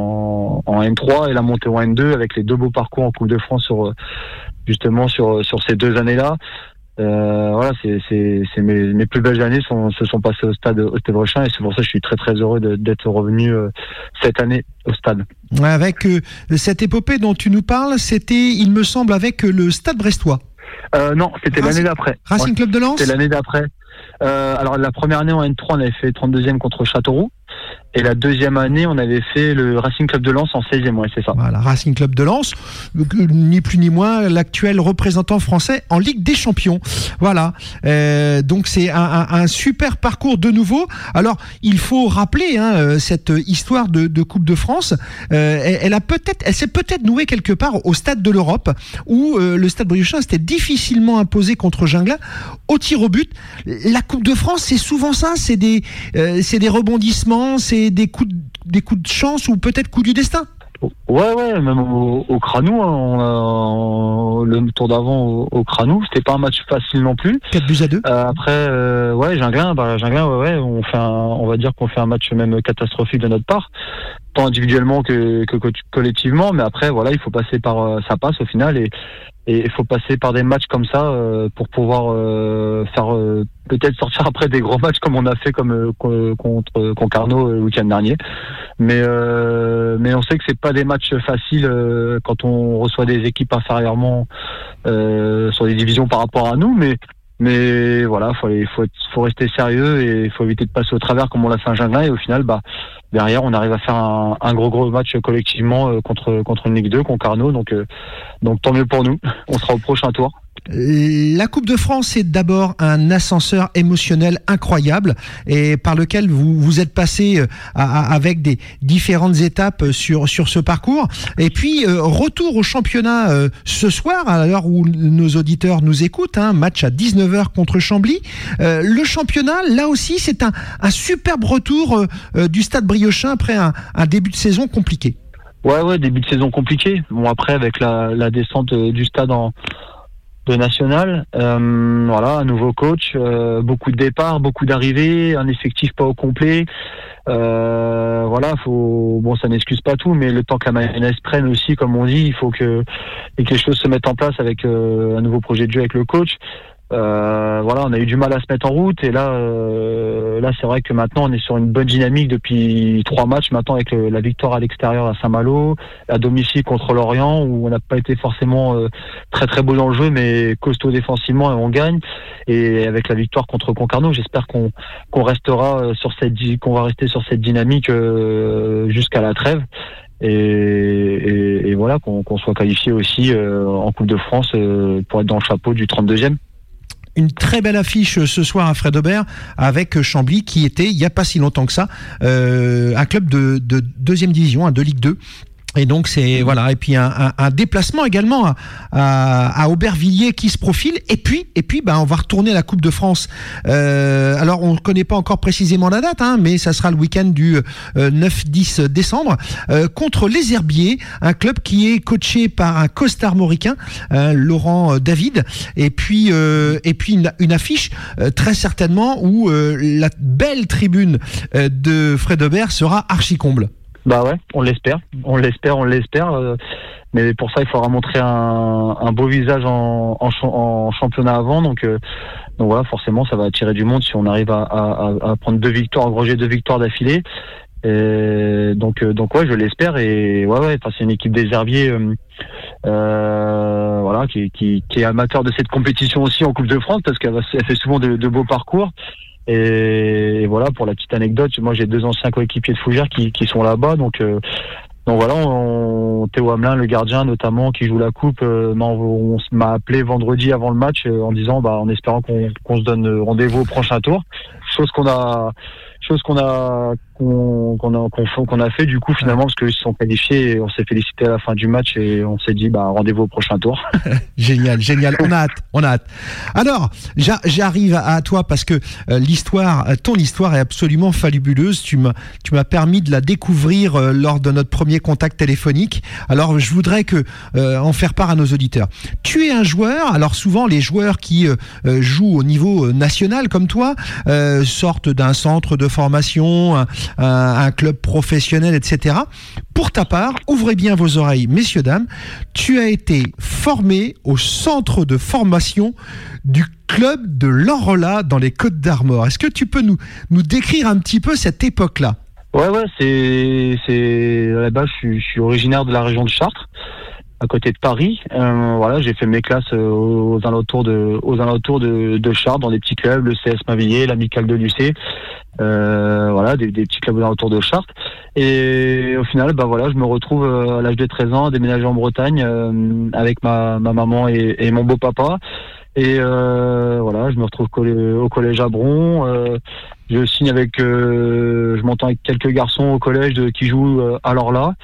en, en N trois et la montée en N deux, avec les deux beaux parcours en Coupe de France sur justement sur sur ces deux années-là. Euh, voilà, c'est, c'est, c'est mes, mes plus belles années sont, se sont passées au stade, au Stade Briochin et c'est pour ça que je suis très très heureux de, d'être revenu euh, cette année au stade. Avec euh, cette épopée dont tu nous parles, c'était, il me semble, avec le Stade Brestois. Euh, non, c'était Racing, l'année d'après. Racing ouais, Club de Lens. C'était l'année d'après. Euh, alors la première année en N trois, on avait fait trente-deuxième contre Châteauroux. Et la deuxième année, on avait fait le Racing Club de Lens en seizième, ouais, c'est ça. Voilà, Racing Club de Lens, ni plus ni moins l'actuel représentant français en Ligue des Champions. Voilà, euh, donc c'est un, un, un super parcours de nouveau. Alors, il faut rappeler hein, cette histoire de, de Coupe de France. Euh, elle, elle a peut-être, elle s'est peut-être nouée quelque part au Stade de l'Europe, où euh, le Stade Briochin s'était difficilement imposé contre Ginglas au tir au but. La Coupe de France, c'est souvent ça, c'est des, euh, c'est des rebondissements, c'est des coups de, des coups de chance ou peut-être coups du destin. Ouais, ouais, même au, au Crano, hein, on a, le tour d'avant au, au Cranou. C'était pas un match facile non plus. quatre buts à deux. Euh, après, euh, ouais, Ginglen, bah, Ginglen, ouais, ouais, on fait un, on va dire qu'on fait un match même catastrophique de notre part, tant individuellement que, que, que collectivement. Mais après, voilà, il faut passer par, euh, ça passe au final, et et il faut passer par des matchs comme ça euh, pour pouvoir euh, faire euh, peut-être sortir après des gros matchs comme on a fait comme euh, contre Concarneau le week-end dernier. Mais euh, mais on sait que c'est pas des matchs faciles euh, quand on reçoit des équipes inférieurement euh, sur des divisions par rapport à nous. Mais mais voilà, faut aller, faut faut rester sérieux et il faut éviter de passer au travers comme on l'a fait à Ginglen. Et au final, bah derrière, on arrive à faire un, un gros gros match collectivement euh, contre contre une Ligue deux, Concarneau. Donc euh, donc tant mieux pour nous. On sera au prochain tour. La Coupe de France est d'abord un ascenseur émotionnel incroyable et par lequel vous vous êtes passé à, à, avec des différentes étapes sur sur ce parcours. Et puis euh, retour au championnat euh, ce soir à l'heure où nos auditeurs nous écoutent, hein, match à dix-neuf heures contre Chambly. Euh, le championnat, là aussi, c'est un, un superbe retour euh, du Stade Briochin après un, un début de saison compliqué. Ouais, ouais, début de saison compliqué. Bon, après avec la, la descente du stade en de national, euh, voilà, un nouveau coach, euh, beaucoup de départs, beaucoup d'arrivées, un effectif pas au complet. Euh, voilà, faut, bon, ça n'excuse pas tout, mais le temps que la mayonnaise prenne aussi, comme on dit, il faut que, et que les choses se mettent en place avec euh, un nouveau projet de jeu avec le coach. Euh, voilà, on a eu du mal à se mettre en route et là, euh, là, c'est vrai que maintenant on est sur une bonne dynamique depuis trois matchs maintenant avec le, la victoire à l'extérieur à Saint-Malo, à domicile contre Lorient où on n'a pas été forcément euh, très très beau dans le jeu mais costaud défensivement et on gagne. Et avec la victoire contre Concarneau, j'espère qu'on qu'on restera sur cette qu'on va rester sur cette dynamique euh, jusqu'à la trêve. Et, et, et voilà, qu'on qu'on soit qualifié aussi euh, en Coupe de France euh, pour être dans le chapeau du trente-deuxième. Une très belle affiche ce soir à Fred Aubert avec Chambly qui était, il n'y a pas si longtemps que ça, euh, un club de, de deuxième division, hein, de Ligue deux. Et donc c'est voilà, et puis un, un, un déplacement également à, à, à Aubervilliers qui se profile. Et puis et puis bah on va retourner à la Coupe de France. Euh, alors on ne connaît pas encore précisément la date, hein, mais ça sera le week-end du euh, neuf dix décembre euh, contre les Herbiers, un club qui est coaché par un costarmoricain, euh, Laurent David. Et puis euh, et puis une, une affiche euh, très certainement où euh, la belle tribune euh, de Fred Aubert sera archi comble. Bah ouais, on l'espère, on l'espère, on l'espère. Euh, mais pour ça, il faudra montrer un, un beau visage en, en, en championnat avant. Donc, euh, donc voilà, forcément, ça va attirer du monde si on arrive à, à, à prendre deux victoires, à engranger deux victoires d'affilée. Et donc, euh, donc ouais, je l'espère. Et ouais, ouais, enfin, c'est une équipe des Herbiers, euh, euh, voilà, qui, qui, qui est amateur de cette compétition aussi en Coupe de France parce qu'elle elle fait souvent de, de beaux parcours. Et, et voilà, pour la petite anecdote, moi j'ai deux anciens coéquipiers de Fougères qui, qui sont là-bas, donc euh, donc voilà, on, Théo Hamelin, le gardien notamment, qui joue la coupe, euh, m'a, on m'a appelé vendredi avant le match euh, en disant, bah en espérant qu'on, qu'on se donne rendez-vous au prochain tour, chose qu'on a, chose qu'on a qu'on, qu'on a qu'on, qu'on a fait du coup finalement parce qu'ils se sont qualifiés et on s'est félicité à la fin du match et on s'est dit bah rendez-vous au prochain tour. Génial, génial, on a hâte, on a hâte. Alors j'a, j'arrive à, à toi parce que euh, l'histoire, ton histoire est absolument fabuleuse. Tu m'as tu m'as permis de la découvrir euh, lors de notre premier contact téléphonique. Alors je voudrais que euh, en faire part à nos auditeurs. Tu es un joueur. Alors souvent les joueurs qui euh, jouent au niveau national comme toi euh, sortent d'un centre de formation, un, un, un club professionnel, et cetera. Pour ta part, ouvrez bien vos oreilles, messieurs, dames, tu as été formé au centre de formation du club de l'Enrolat dans les Côtes-d'Armor. Est-ce que tu peux nous, nous décrire un petit peu cette époque-là ? Ouais, ouais, c'est, c'est, là-bas, je suis, je suis originaire de la région de Chartres, à côté de Paris. Euh, voilà, j'ai fait mes classes aux, aux alentours de, aux alentours de, de Chartres, dans des petits clubs, le C S Mainvilliers, l'Amicale de Lucé, euh, voilà, des, des petits clubs aux alentours de Chartres. Et au final, bah voilà, je me retrouve à l'âge de treize ans, à déménager en Bretagne, euh, avec ma, ma maman et, et mon beau-papa. Et euh, voilà, je me retrouve collé, au collège à Bron. Euh, je signe avec, euh, je m'entends avec quelques garçons au collège de, qui jouent euh, à l'Orla.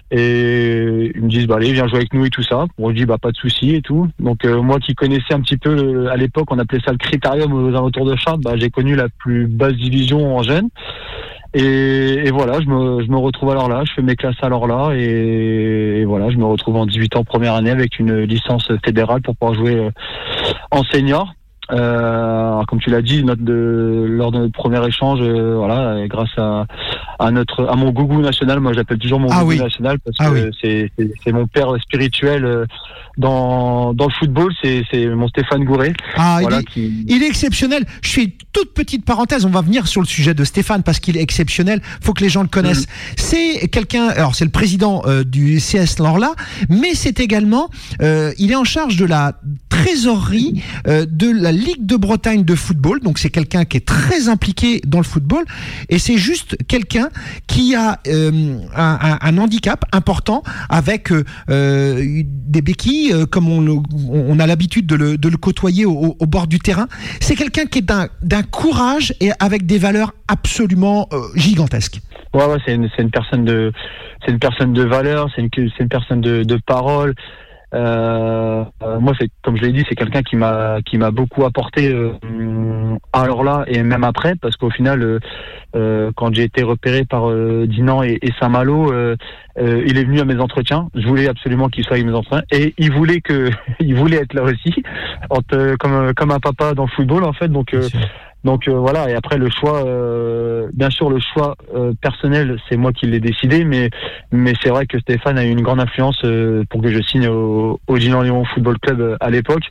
Et ils me disent, bah allez, viens jouer avec nous et tout ça. Bon, je dis, bah pas de souci et tout. Donc euh, moi qui connaissais un petit peu, le, à l'époque, on appelait ça le critérium aux alentours de Chartres, bah j'ai connu la plus basse division en jeune. Et, et voilà, je me, je me retrouve alors là, je fais mes classes alors là, et, et voilà, je me retrouve en dix-huit ans première année avec une licence fédérale pour pouvoir jouer euh, en senior. Euh, comme tu l'as dit, notre de, lors de notre premier échange, euh, voilà, grâce à, à notre, à mon gougou national, moi j'appelle toujours mon ah gougou oui. national parce ah que oui. c'est, c'est, c'est mon père spirituel euh, dans, dans le football, c'est, c'est mon Stéphane Gouret. Ah, voilà, il, est, qui... il est exceptionnel. Je fais une toute petite parenthèse, on va venir sur le sujet de Stéphane parce qu'il est exceptionnel, faut que les gens le connaissent. Mmh. C'est quelqu'un, alors c'est le président euh, du C S Lorla, mais c'est également, euh, il est en charge de la trésorerie euh, de la Ligue de Bretagne de football, donc c'est quelqu'un qui est très impliqué dans le football, et c'est juste quelqu'un qui a euh, un, un, un handicap important avec euh, des béquilles, euh, comme on, le, on a l'habitude de le, de le côtoyer au, au bord du terrain. C'est quelqu'un qui est d'un, d'un courage et avec des valeurs absolument euh, gigantesques. Ouais, ouais, c'est une, c'est une personne de, c'est une personne de valeur, c'est une, c'est une personne de, de parole. Euh, euh, moi, c'est comme je l'ai dit, c'est quelqu'un qui m'a qui m'a beaucoup apporté euh, alors là et même après, parce qu'au final, euh, euh, quand j'ai été repéré par euh, Dinan et, et Saint-Malo, euh, euh, il est venu à mes entretiens. Je voulais absolument qu'il soit à mes entretiens et il voulait que il voulait être là aussi, entre, comme comme un papa dans le football en fait. Donc euh, Donc euh, voilà, et après le choix, euh, bien sûr le choix euh, personnel, c'est moi qui l'ai décidé, mais mais c'est vrai que Stéphane a eu une grande influence euh, pour que je signe au, au Dinan Lyon Football Club euh, à l'époque.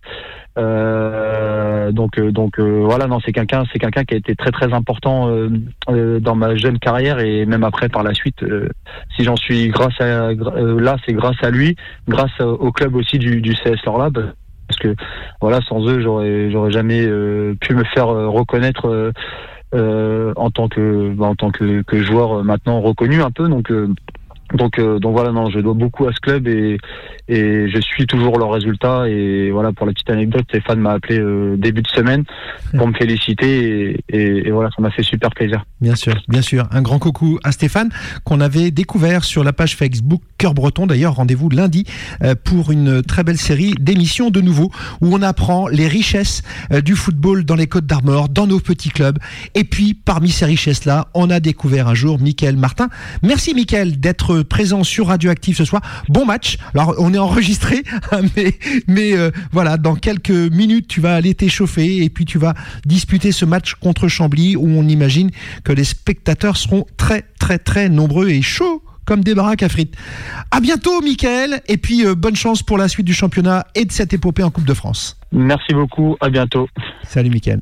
Euh, donc euh, donc euh, voilà, non, c'est quelqu'un, c'est quelqu'un qui a été très très important euh, euh, dans ma jeune carrière et même après par la suite. Euh, si j'en suis grâce à euh, là, c'est grâce à lui, grâce au club aussi du, du C S Lorla. Parce que voilà, sans eux, j'aurais j'aurais jamais euh, pu me faire euh, reconnaître euh, euh, en tant que bah, en tant que, que joueur euh, maintenant reconnu un peu. Donc euh, donc euh, donc voilà, non, je dois beaucoup à ce club et et je suis toujours leurs résultats. Et voilà, pour la petite anecdote, Stéphane m'a appelé euh, début de semaine pour me féliciter et, et, et voilà, ça m'a fait super plaisir. Bien sûr, bien sûr. Un grand coucou à Stéphane qu'on avait découvert sur la page Facebook Cœur Breton. D'ailleurs, rendez-vous lundi euh, pour une très belle série d'émissions de nouveau où on apprend les richesses euh, du football dans les Côtes d'Armor, dans nos petits clubs. Et puis, parmi ces richesses-là, on a découvert un jour Mickaël Martin. Merci Mickaël d'être présent sur Radioactive ce soir. Bon match. Alors, on est enregistré, mais, mais euh, voilà, dans quelques minutes, tu vas aller t'échauffer et puis tu vas disputer ce match contre Chambly où on imagine que les spectateurs seront très, très, très nombreux et chauds comme des baraques à frites. À bientôt, Mickaël, et puis euh, bonne chance pour la suite du championnat et de cette épopée en Coupe de France. Merci beaucoup, à bientôt. Salut, Mickaël.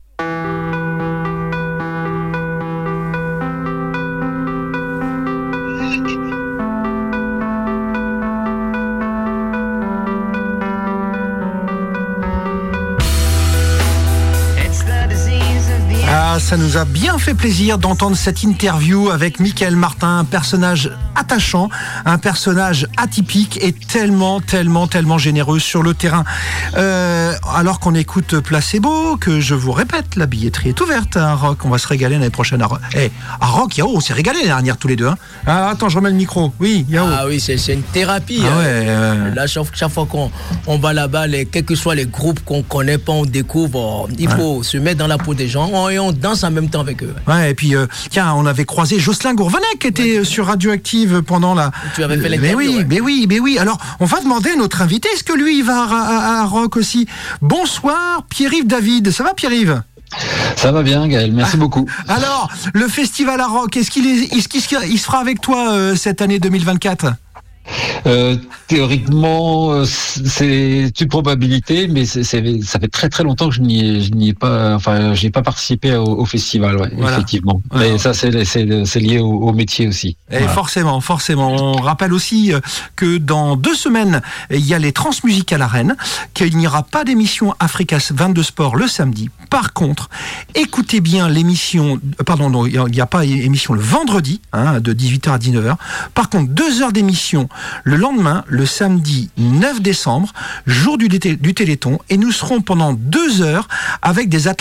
Ah, ça nous a bien fait plaisir d'entendre cette interview avec Mickaël Martin, un personnage attachant, un personnage atypique et tellement, tellement, tellement généreux sur le terrain. Euh, alors qu'on écoute Placebo, que je vous répète, la billetterie est ouverte à Rock. On va se régaler l'année prochaine à Rock. Hey, à Rock, Yao, on s'est régalé l'année dernière tous les deux. Hein. Ah, attends, je remets le micro. Oui, Yao. Ah oui, c'est, c'est une thérapie. Ah hein. ouais, euh... Là, chaque, chaque fois qu'on on va là-bas, les, quels que soient les groupes qu'on connaît pas, on découvre. Il faut ouais. se mettre dans la peau des gens et on danse en même temps avec eux. Ouais, et puis, euh, tiens, on avait croisé Jocelyn Gourvenec qui était ouais. sur Radioactive pendant la... Tu avais fait mais oui, ouais. mais oui, mais oui. Alors, on va demander à notre invité, est-ce que lui, il va à, à, à Rock aussi? Bonsoir, Pierre-Yves David. Ça va, Pierre-Yves? Ça va bien, Gaël, merci ah, beaucoup. Alors, le festival à Rock, est-ce qu'il, est, est-ce qu'il il se fera avec toi euh, cette année deux mille vingt-quatre? Euh, théoriquement, c'est une probabilité, mais c'est, c'est, ça fait très très longtemps que je n'y ai, je n'y ai pas, enfin, j'ai pas participé au, au festival, ouais, voilà. Effectivement. Voilà. Mais ça, c'est, c'est, c'est lié au, au métier aussi. Et voilà. forcément, forcément. On rappelle aussi que dans deux semaines, il y a les Transmusicales à Rennes, qu'il n'y aura pas d'émission Africa vingt-deux Sport le samedi. Par contre, écoutez bien l'émission, pardon, non, il n'y a pas émission le vendredi, hein, de dix-huit heures à dix-neuf heures. Par contre, deux heures d'émission le lendemain, le samedi neuf décembre, jour du, du Téléthon, et nous serons pendant deux heures avec des athlètes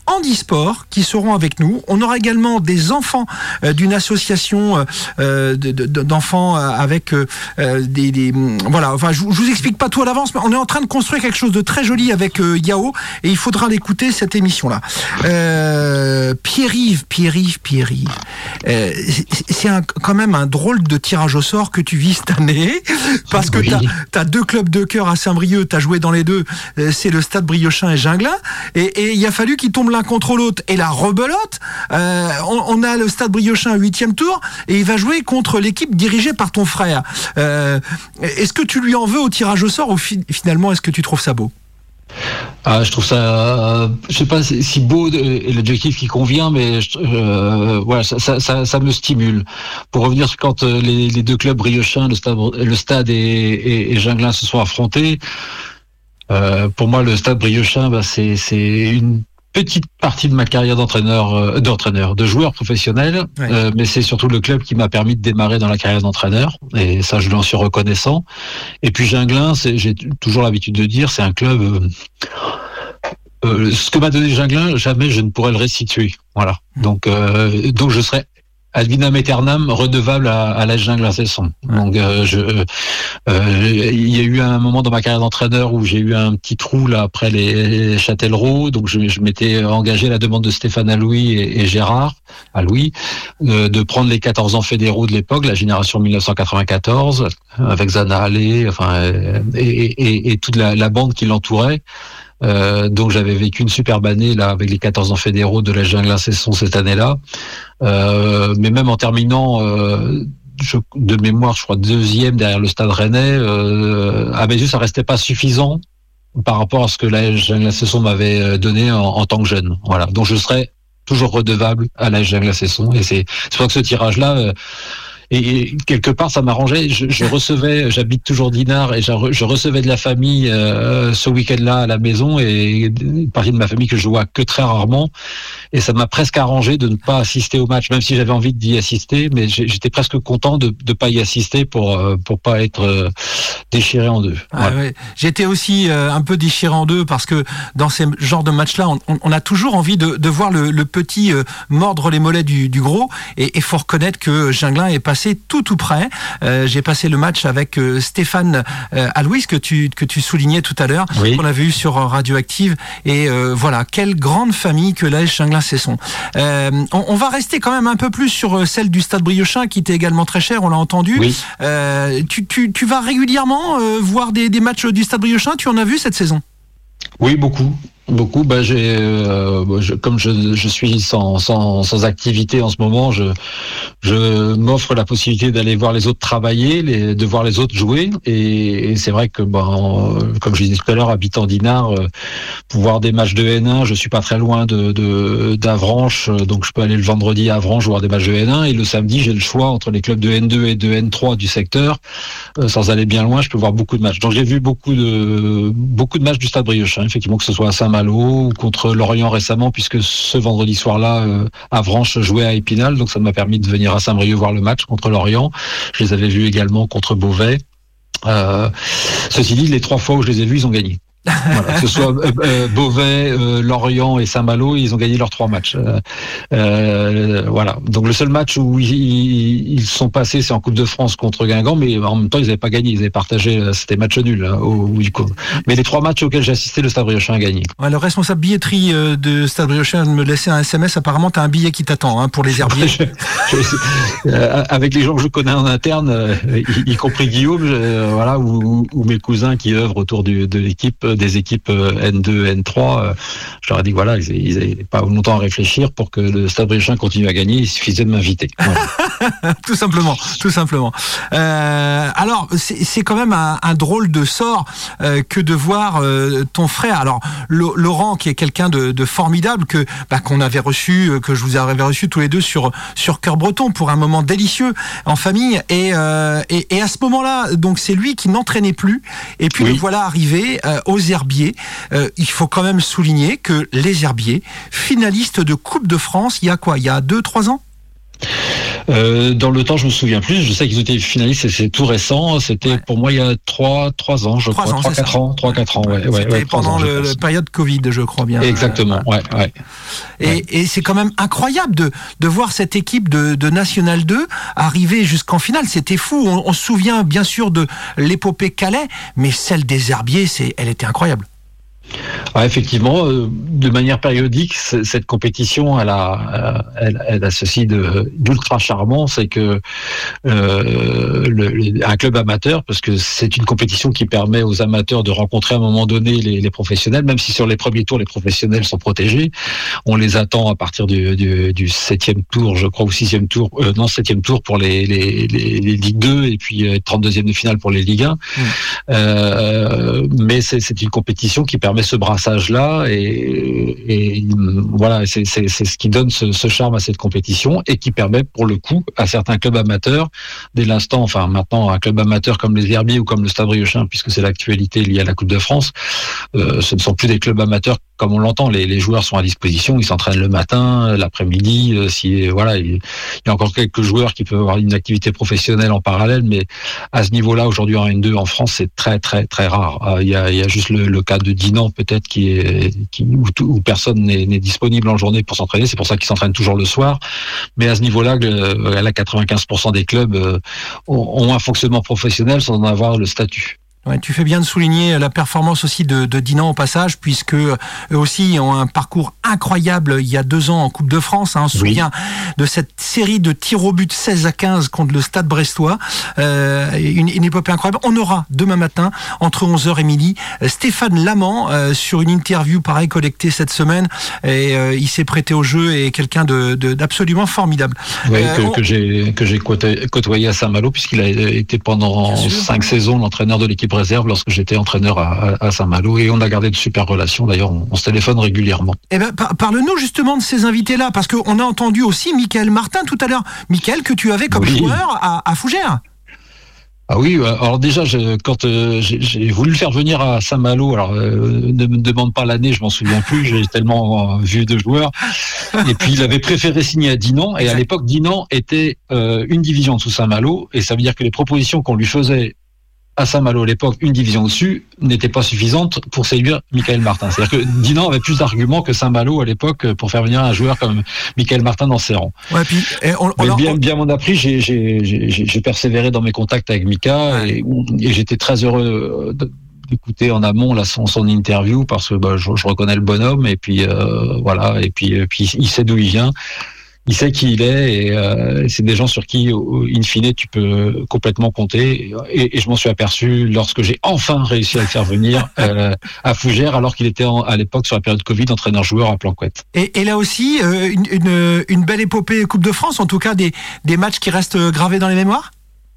handisport qui seront avec nous. On aura également des enfants euh, d'une association euh, de, de, d'enfants avec euh, des, des voilà. Enfin, je, je vous explique pas tout à l'avance, mais on est en train de construire quelque chose de très joli avec euh, Yao, et il faudra l'écouter cette émission-là. Euh, Pierre-Yves, Pierre-Yves, Pierre-Yves. Euh, c'est un, quand même un drôle de tirage au sort que tu vis cette année, parce que oui. t'as, t'as deux clubs de cœur à Saint-Brieuc, t'as joué dans les deux. Euh, c'est le Stade Briochin et Ginglin, et, et il a fallu qu'ils tombent l'un contre l'autre. Et la rebelote, euh, on, on a le Stade Briochin à huitième tour, et il va jouer contre l'équipe dirigée par ton frère. Euh, est-ce que tu lui en veux au tirage au sort, ou fi- finalement est-ce que tu trouves ça beau? Ah, je trouve ça, euh, je sais pas si beau est l'adjectif qui convient, mais euh, voilà, ça, ça, ça, ça me stimule. Pour revenir quand les, les deux clubs briochin, le Stade, le Stade et, et, et Ginglin se sont affrontés, euh, pour moi le Stade briochin, bah, c'est, c'est une petite partie de ma carrière d'entraîneur, euh, d'entraîneur, de joueur professionnel, ouais. euh, mais c'est surtout le club qui m'a permis de démarrer dans la carrière d'entraîneur, et ça je lui en suis reconnaissant. Et puis Ginglin, c'est, j'ai toujours l'habitude de dire, c'est un club, euh, euh, ce que m'a donné Ginglin, jamais je ne pourrais le restituer. Voilà. Donc, euh, donc je serais ad vitam aeternam redevable à, à l'A S Ginglin-Cesson. Donc, euh, je, euh, il y a eu un moment dans ma carrière d'entraîneur où j'ai eu un petit trou là après les Châtellerault. Donc, je, je m'étais engagé à la demande de Stéphane Allouis et, et Gérard Allouis euh, de prendre les quatorze ans fédéraux de l'époque, la génération mille neuf cent quatre-vingt-quatorze, avec Zana Allé, enfin, et, et, et toute la, la bande qui l'entourait. Euh, donc j'avais vécu une superbe année là avec les quatorze ans fédéraux de la Ginglin-Cesson cette année-là. Euh, mais même en terminant euh, je, de mémoire, je crois deuxième derrière le Stade Rennais, euh, à mes yeux ça restait pas suffisant par rapport à ce que la Ginglin-Cesson m'avait donné en, en tant que jeune. Voilà. Donc je serais toujours redevable à la Ginglin-Cesson, et c'est c'est pour que ce tirage-là. Euh, Et, et quelque part, ça m'arrangeait. Je, je recevais, j'habite toujours Dinard, et je, je recevais de la famille euh, ce week-end-là à la maison, et une partie de ma famille que je vois que très rarement. Et ça m'a presque arrangé de ne pas assister au match, même si j'avais envie d'y assister. Mais j'étais presque content de ne pas y assister pour pour pas être euh, déchiré en deux. Ah, ouais. J'étais aussi euh, un peu déchiré en deux, parce que dans ces genres de matchs-là, on, on a toujours envie de, de voir le, le petit euh, mordre les mollets du, du gros. Et il faut reconnaître que Ginglin est passé tout tout près. Euh, j'ai passé le match avec euh, Stéphane euh, Allouis, que tu que tu soulignais tout à l'heure, oui. qu'on avait eu sur Radioactive, et euh, voilà, quelle grande famille que l'A S Ginglin-Cesson. Euh, on, on va rester quand même un peu plus sur celle du Stade Briochin, qui était également très chère, on l'a entendu. Oui. Euh, tu, tu tu vas régulièrement euh, voir des des matchs du Stade Briochin. Tu en as vu cette saison? Oui, beaucoup. Beaucoup, bah j'ai, euh, je, comme je, je suis sans, sans, sans activité en ce moment, je, je m'offre la possibilité d'aller voir les autres travailler, les, de voir les autres jouer, et, et c'est vrai que, ben, comme je disais tout à l'heure, habitant Dinard, euh, pour voir des matchs de N un, je suis pas très loin de, de d'Avranches, donc je peux aller le vendredi à Avranches voir des matchs de N un, et le samedi j'ai le choix entre les clubs de N deux et de N trois du secteur, euh, sans aller bien loin, je peux voir beaucoup de matchs. Donc j'ai vu beaucoup de beaucoup de matchs du Stade Briochin, effectivement, que ce soit à Saint-Malo ou contre Lorient récemment, puisque ce vendredi soir-là, euh, Avranches jouait à Épinal, donc ça m'a permis de venir à Saint-Brieuc voir le match contre Lorient. Je les avais vus également contre Beauvais. Euh, ceci dit, les trois fois où je les ai vus, ils ont gagné. Voilà, que ce soit euh, euh, Beauvais, euh, Lorient et Saint-Malo, ils ont gagné leurs trois matchs. Euh, euh, voilà. Donc le seul match où ils, ils sont passés, c'est en Coupe de France contre Guingamp, mais en même temps ils n'avaient pas gagné, ils avaient partagé, c'était match nul hein, au bout du compte. Mais les trois matchs auxquels j'ai assisté, le Stade Briochin a gagné. Ouais, le responsable billetterie de Stade Briochin me laissait un S M S. Apparemment, t'as un billet qui t'attend hein, pour les herbiers. je, je, euh, avec les gens que je connais en interne, euh, y, y compris Guillaume, euh, voilà, ou, ou mes cousins qui œuvrent autour du, de l'équipe. Des équipes N deux, N trois, je leur ai dit que voilà, ils n'avaient pas longtemps à réfléchir pour que le Stade Briochin continue à gagner, il suffisait de m'inviter. Voilà. tout simplement, tout simplement. Euh, alors, c'est, c'est quand même un, un drôle de sort euh, que de voir euh, ton frère. Alors, Laurent, qui est quelqu'un de, de formidable, que bah, qu'on avait reçu, que je vous avais reçu tous les deux sur sur Cœur Breton pour un moment délicieux en famille. Et euh, et, et à ce moment-là, donc c'est lui qui n'entraînait plus. Et puis oui. Le voilà arrivé euh, aux Herbiers. Euh, il faut quand même souligner que les Herbiers, finalistes de Coupe de France, il y a quoi? Il y a deux, trois ans? Euh, dans le temps, je me souviens plus. Je sais qu'ils étaient finalistes et c'est tout récent. C'était ouais. pour moi il y a trois, trois ans, je crois. Trois, quatre ans. Trois, quatre ans, ouais. ouais C'était ouais, pendant ans, le, la période Covid, je crois bien. Exactement, ouais, ouais. Et, ouais. et c'est quand même incroyable de, de voir cette équipe de, de National deux arriver jusqu'en finale. C'était fou. On, on se souvient bien sûr de l'épopée Calais, mais celle des Herbiers, c'est, elle était incroyable. Ouais, effectivement, euh, de manière périodique, cette compétition, elle a, elle, elle a ceci de, d'ultra charmant, c'est que euh, le, le, un club amateur, parce que c'est une compétition qui permet aux amateurs de rencontrer à un moment donné les, les professionnels, même si sur les premiers tours, les professionnels sont protégés. On les attend à partir du, du, du septième tour, je crois, ou sixième tour, euh, non, septième tour pour les, les, les, les Ligue deux et puis euh, trente-deuxième de finale pour les Ligue un. Mmh. Euh, mais c'est, c'est une compétition qui permet ce brassage-là et, et voilà, c'est, c'est, c'est ce qui donne ce, ce charme à cette compétition et qui permet pour le coup à certains clubs amateurs, dès l'instant, enfin maintenant un club amateur comme les Herbiers ou comme le Stade Briochin, puisque c'est l'actualité liée à la Coupe de France, euh, ce ne sont plus des clubs amateurs comme on l'entend. Les, les joueurs sont à disposition, ils s'entraînent le matin, l'après-midi. Euh, si voilà, il, il y a encore quelques joueurs qui peuvent avoir une activité professionnelle en parallèle, mais à ce niveau-là, aujourd'hui en N deux en France, c'est très très très rare. Euh, il y a, il y a juste le, le cas de Dinan peut-être qui est qui, où, où personne n'est, n'est disponible en journée pour s'entraîner. C'est pour ça qu'ils s'entraînent toujours le soir. Mais à ce niveau-là, euh, là, quatre-vingt-quinze pour cent des clubs euh, ont, ont un fonctionnement professionnel sans en avoir le statut. Ouais, tu fais bien de souligner la performance aussi de, de Dinan au passage, puisque eux aussi ont un parcours incroyable il y a deux ans en Coupe de France. Hein, on se oui. souvient de cette série de tirs au but seize à quinze contre le Stade Brestois. Euh, une, une épopée incroyable. On aura demain matin, entre onze heures et midi, Stéphane Lamant euh, sur une interview pareil collectée cette semaine. Et euh, il s'est prêté au jeu et quelqu'un de, de, d'absolument formidable. Oui, euh, que, on... que j'ai, que j'ai côtoyé à Saint-Malo, puisqu'il a été pendant cinq saisons l'entraîneur de l'équipe réserve lorsque j'étais entraîneur à, à Saint-Malo, et on a gardé de super relations. D'ailleurs, on, on se téléphone régulièrement. Eh ben, par, parle-nous justement de ces invités-là, parce qu'on a entendu aussi Mickaël Martin tout à l'heure. Mickaël, que tu avais comme oui. joueur à, à Fougères. Ah oui, alors déjà, je, quand euh, j'ai, j'ai voulu le faire venir à Saint-Malo, alors euh, ne me demande pas l'année, je m'en souviens plus, j'ai tellement euh, vu de joueurs. Et puis il avait préféré signer à Dinan, et à l'époque Dinan était euh, une division en dessous Saint-Malo, et ça veut dire que les propositions qu'on lui faisait à Saint-Malo à l'époque, une division au-dessus, n'était pas suffisante pour séduire Mickaël Martin. C'est-à-dire que Dinan avait plus d'arguments que Saint-Malo à l'époque pour faire venir un joueur comme Mickaël Martin dans ses rangs. Ouais, puis, on, on, Mais bien, on... bien m'en a pris, j'ai, j'ai, j'ai, j'ai persévéré dans mes contacts avec Mika, ouais. et, et j'étais très heureux d'écouter en amont là, son, son interview, parce que bah, je, je reconnais le bonhomme, et puis euh, voilà, et puis, et puis il sait d'où il vient. Il sait qui il est, et euh, c'est des gens sur qui, in fine, tu peux complètement compter. Et, et je m'en suis aperçu lorsque j'ai enfin réussi à le faire venir euh, à Fougères, alors qu'il était en, à l'époque sur la période Covid entraîneur-joueur à Planquette. Et, et là aussi, euh, une, une, une belle épopée Coupe de France, en tout cas des, des matchs qui restent gravés dans les mémoires.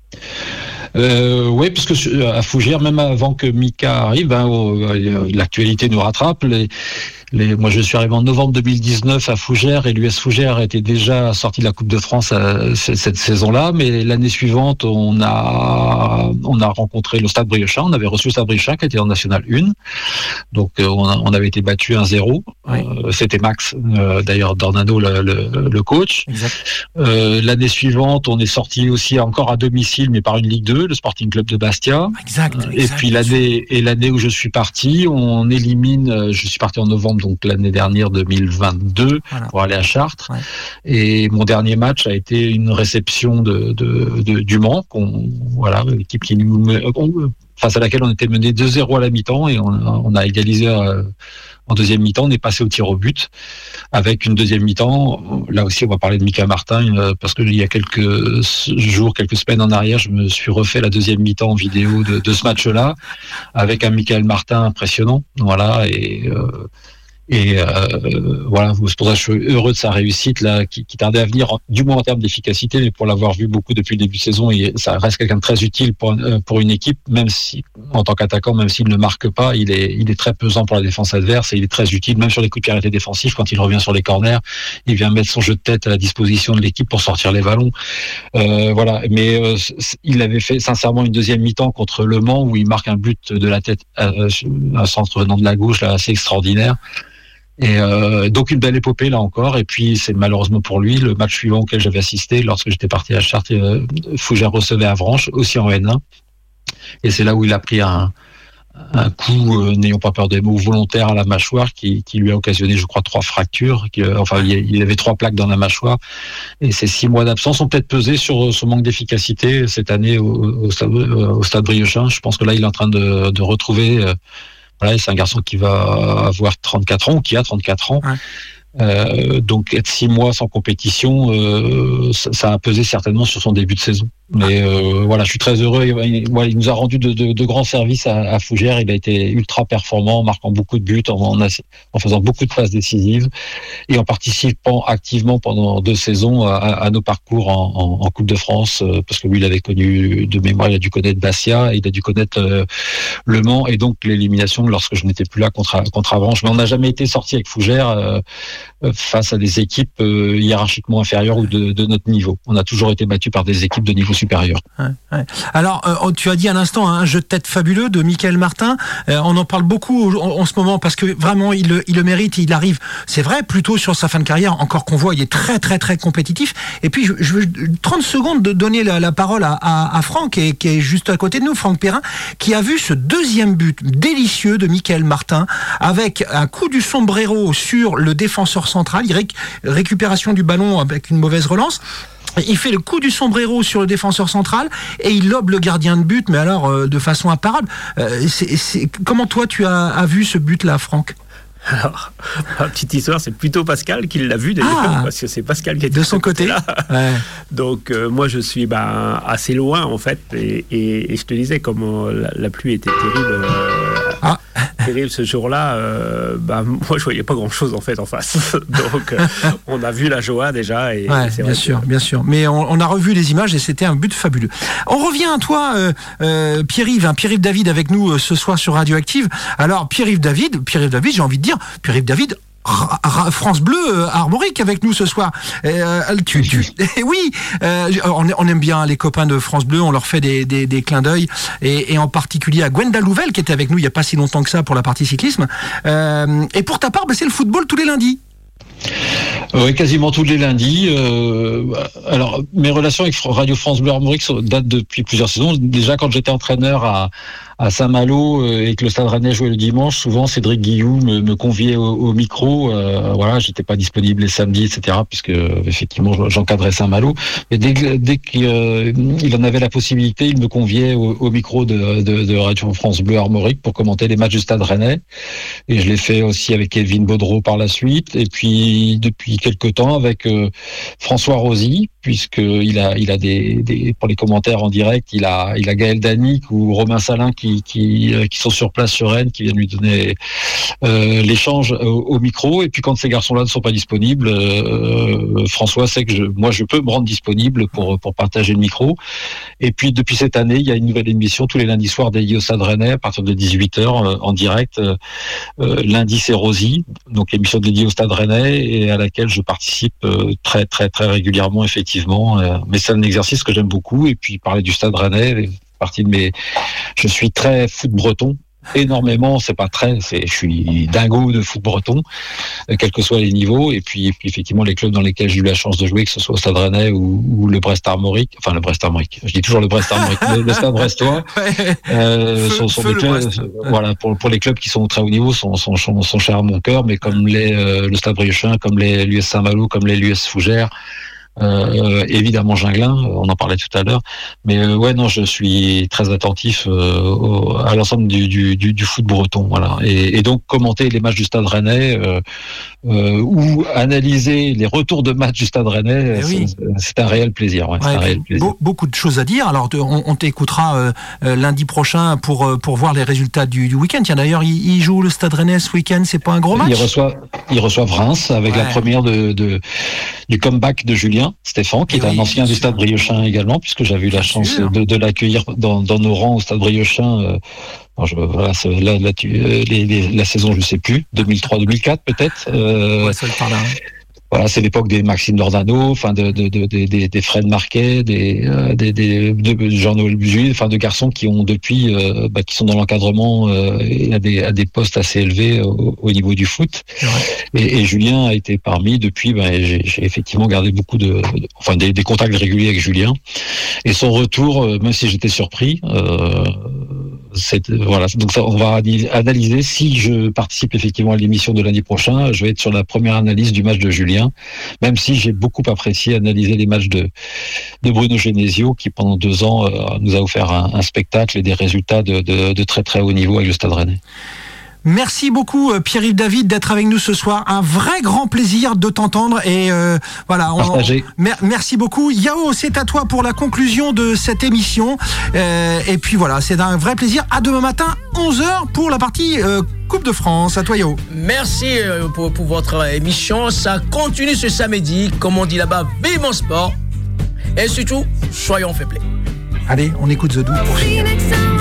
Euh, oui, parce que à Fougères, même avant que Mika arrive, hein, l'actualité nous rattrape. Les, les, moi, je suis arrivé en novembre deux mille dix-neuf à Fougères, et l'U S Fougères était déjà sorti de la Coupe de France euh, cette saison-là. Mais l'année suivante, on a on a rencontré le Stade Briochin. On avait reçu le Stade Briochin qui était en National un. Donc, euh, on, a, on avait été battu un zéro. Oui. Euh, c'était Max, euh, d'ailleurs, Dornano, le, le, le coach. Euh, l'année suivante, on est sorti aussi encore à domicile, mais par une Ligue deux, le Sporting Club de Bastia. Exact. exact et puis l'année et l'année où je suis parti, on élimine. Je suis parti en novembre, donc l'année dernière deux mille vingt-deux, voilà. pour aller à Chartres. Ouais. Et mon dernier match a été une réception de, de, de du Mans, qu'on, voilà, l'équipe qui nous, face à laquelle on était mené deux zéro à la mi-temps, et on a, on a égalisé euh, en deuxième mi-temps. On est passé au tir au but avec une deuxième mi-temps. Là aussi, on va parler de Mickaël Martin, euh, parce que il y a quelques jours, quelques semaines en arrière, je me suis refait la deuxième mi-temps en vidéo de, de ce match-là, avec un Mickaël Martin impressionnant. Voilà, et euh, Et euh, voilà, c'est pour ça que je suis heureux de sa réussite là, qui, qui tardait à venir, du moins en termes d'efficacité, mais pour l'avoir vu beaucoup depuis le début de saison, et ça reste quelqu'un de très utile pour pour une équipe, même si en tant qu'attaquant, même s'il ne marque pas, il est il est très pesant pour la défense adverse, et il est très utile, même sur les coups de pied arrêtés défensifs, quand il revient sur les corners, il vient mettre son jeu de tête à la disposition de l'équipe pour sortir les ballons. Euh, voilà, mais euh, il avait fait sincèrement une deuxième mi-temps contre Le Mans où il marque un but de la tête, euh, un centre venant de la gauche là, assez extraordinaire. Et euh, donc une belle épopée là encore. Et puis c'est malheureusement pour lui le match suivant auquel j'avais assisté lorsque j'étais parti à Chartres. Euh, Fougères recevait Avranches, aussi en N un. Et c'est là où il a pris un, un coup, euh, n'ayons pas peur des mots, volontaire à la mâchoire qui, qui lui a occasionné, je crois, trois fractures. Qui, euh, enfin, il avait trois plaques dans la mâchoire. Et ces six mois d'absence ont peut-être pesé sur son manque d'efficacité cette année au, au, stade, au stade Briochin. Je pense que là, il est en train de, de retrouver... Euh, voilà, c'est un garçon qui va avoir trente-quatre ans, ou qui a trente-quatre ans. Ouais. Euh, donc être six mois sans compétition, euh, ça, ça a pesé certainement sur son début de saison. Mais euh, voilà, je suis très heureux. Il, il nous a rendu de, de, de grands services à, à Fougères. Il a été ultra performant, en marquant beaucoup de buts, en, en, en faisant beaucoup de passes décisives et en participant activement pendant deux saisons à, à nos parcours en, en, en Coupe de France, parce que lui, il avait connu de mémoire, il a dû connaître Bastia, il a dû connaître euh, Le Mans et donc l'élimination lorsque je n'étais plus là contre contre Avranches. Mais on n'a jamais été sorti avec Fougères euh, face à des équipes euh, hiérarchiquement inférieures ou de, de notre niveau. On a toujours été battu par des équipes de niveau supérieur. Ouais, ouais. Alors, euh, tu as dit à l'instant hein, un jeu de tête fabuleux de Mickaël Martin. Euh, on en parle beaucoup en, en ce moment parce que vraiment, il le, il le mérite. Il arrive, c'est vrai, plutôt sur sa fin de carrière. Encore qu'on voit, il est très, très, très compétitif. Et puis, je, je veux trente secondes de donner la, la parole à, à, à Franck, et, qui est juste à côté de nous, Franck Perrin, qui a vu ce deuxième but délicieux de Mickaël Martin avec un coup du sombrero sur le défenseur central. Il réc- récupération du ballon avec une mauvaise relance. Il fait le coup du sombrero sur le défenseur central et il lobe le gardien de but, mais alors euh, de façon imparable. Euh, c'est, c'est... Comment toi tu as, as vu ce but-là, Franck ? Alors, ma petite histoire, c'est plutôt Pascal qui l'a vu d'ailleurs, ah, parce que c'est Pascal qui était de son côté. Là. Ouais. Donc euh, moi je suis ben, assez loin en fait, et, et, et je te disais comme euh, la, la pluie était terrible, euh, ah. terrible ce jour-là. Euh, ben, moi je voyais pas grand-chose en fait en face. Donc euh, on a vu la joie déjà. Et, ouais, et c'est bien vrai sûr, que... bien sûr. Mais on, on a revu les images et c'était un but fabuleux. On revient à toi, euh, euh, Pierre-Yves, hein, Pierre-Yves David avec nous euh, ce soir sur Radioactive. Alors Pierre-Yves David, Pierre-Yves David, j'ai envie de dire. Pierre-Yves David, R- R- France Bleu euh, Armorique avec nous ce soir. Euh, tu, tu, oui, euh, on, on aime bien les copains de France Bleu, on leur fait des, des, des clins d'œil, et, et en particulier à Gwenda Louvel qui était avec nous il n'y a pas si longtemps que ça pour la partie cyclisme. Euh, et pour ta part, bah, c'est le football tous les lundis. Oui, quasiment tous les lundis. Euh, alors, mes relations avec Radio France Bleu Armorique datent depuis plusieurs saisons. Déjà, quand j'étais entraîneur à, à Saint-Malo euh, et que le Stade Rennais jouait le dimanche, souvent Cédric Guillou me, me conviait au, au micro. Euh, voilà, j'étais pas disponible les samedis, et cetera, puisque effectivement j'encadrais Saint-Malo. Mais dès, dès qu'il euh, il en avait la possibilité, il me conviait au, au micro de, de, de Radio France Bleu Armorique pour commenter les matchs du Stade Rennais. Et je l'ai fait aussi avec Kevin Baudreau par la suite. Et puis depuis quelques temps avec euh, François Rosy, puisque il a il a des, des pour les commentaires en direct, il a il a Gaël Danic ou Romain Salin qui qui qui sont sur place sur Rennes, qui viennent lui donner euh, l'échange au, au micro. Et puis quand ces garçons-là ne sont pas disponibles, euh, François sait que je, moi je peux me rendre disponible pour pour partager le micro. Et puis depuis cette année, il y a une nouvelle émission tous les lundis soirs dédiée au Stade Rennais à partir de dix-huit heures euh, en direct. Euh, lundi c'est Rosy, donc émission dédiée au Stade Rennais et à laquelle je participe euh, très très très régulièrement effectivement. Euh, mais c'est un exercice que j'aime beaucoup. Et puis parler du Stade Rennais, partie de mes, je suis très foot breton. Énormément, c'est pas très, c'est, je suis dingo de foot breton, euh, quels que soient les niveaux. Et puis, et puis effectivement, les clubs dans lesquels j'ai eu la chance de jouer, que ce soit au Stade Rennais ou, ou le Brest Armorique, enfin le Brest Armorique, je dis toujours le Brest Armorique, le, le Stade Brestois, euh, feu, sont, sont des clubs, euh, voilà, pour, pour les clubs qui sont au très haut niveau, sont, sont, sont, sont chers à mon cœur, mais comme les, euh, le Stade Briochin, comme les, l'U S Saint-Malo, comme les l'U S Fougères. Euh, évidemment Ginglin, on en parlait tout à l'heure, mais euh, ouais non, je suis très attentif euh, au, à l'ensemble du, du, du, du foot breton, voilà, et, et donc commenter les matchs du Stade Rennais euh, euh, ou analyser les retours de matchs du Stade Rennais, oui. c'est, c'est un réel plaisir. Ouais, ouais, c'est un réel plaisir. Be- beaucoup de choses à dire. Alors on, on t'écoutera euh, euh, lundi prochain pour pour voir les résultats du, du week-end. Tiens d'ailleurs, il, il joue le Stade Rennais ce week-end, c'est pas un gros match. Il reçoit, il reçoit Reims avec ouais. la première de, de du comeback de Julien Stéphane, qui et est oui, un ancien du Stade Briochin également, puisque j'avais eu la chance de, de l'accueillir dans, dans nos rangs au Stade Briochin. Euh, alors je, voilà, là, là, tu, les, les, la saison, je sais plus, deux mille trois deux mille quatre peut-être. Euh, ouais, ça le par là. Hein. Voilà, c'est l'époque des Maxime Nordano, enfin de, de, de, de, des, des Fred Marquet, des, euh, des, des de Jean-Noël Bujuil, enfin de garçons qui ont depuis, euh, bah, qui sont dans l'encadrement euh, et à des, à des postes assez élevés au, au niveau du foot. Ouais. Et, et Julien a été parmi depuis. Ben, j'ai, j'ai effectivement gardé beaucoup de, de enfin des, des contacts réguliers avec Julien. Et son retour, euh, même si j'étais surpris. Euh, C'est, voilà, donc ça, on va analyser. Si je participe effectivement à l'émission de lundi prochain, je vais être sur la première analyse du match de Julien, même si j'ai beaucoup apprécié analyser les matchs de, de Bruno Genesio, qui pendant deux ans euh, nous a offert un, un spectacle et des résultats de, de, de très très haut niveau avec le Stade Rennais. Merci beaucoup Pierre-Yves David d'être avec nous ce soir. Un vrai grand plaisir de t'entendre et euh, voilà. On, on, mer- merci beaucoup. Yao, c'est à toi pour la conclusion de cette émission. Euh, et puis voilà, c'est un vrai plaisir. À demain matin, onze heures pour la partie euh, Coupe de France. À toi Yao. Merci pour, pour votre émission. Ça continue ce samedi. Comme on dit là-bas, vive mon sport. Et surtout, soyons fair play. Allez, on écoute The Do pour finir.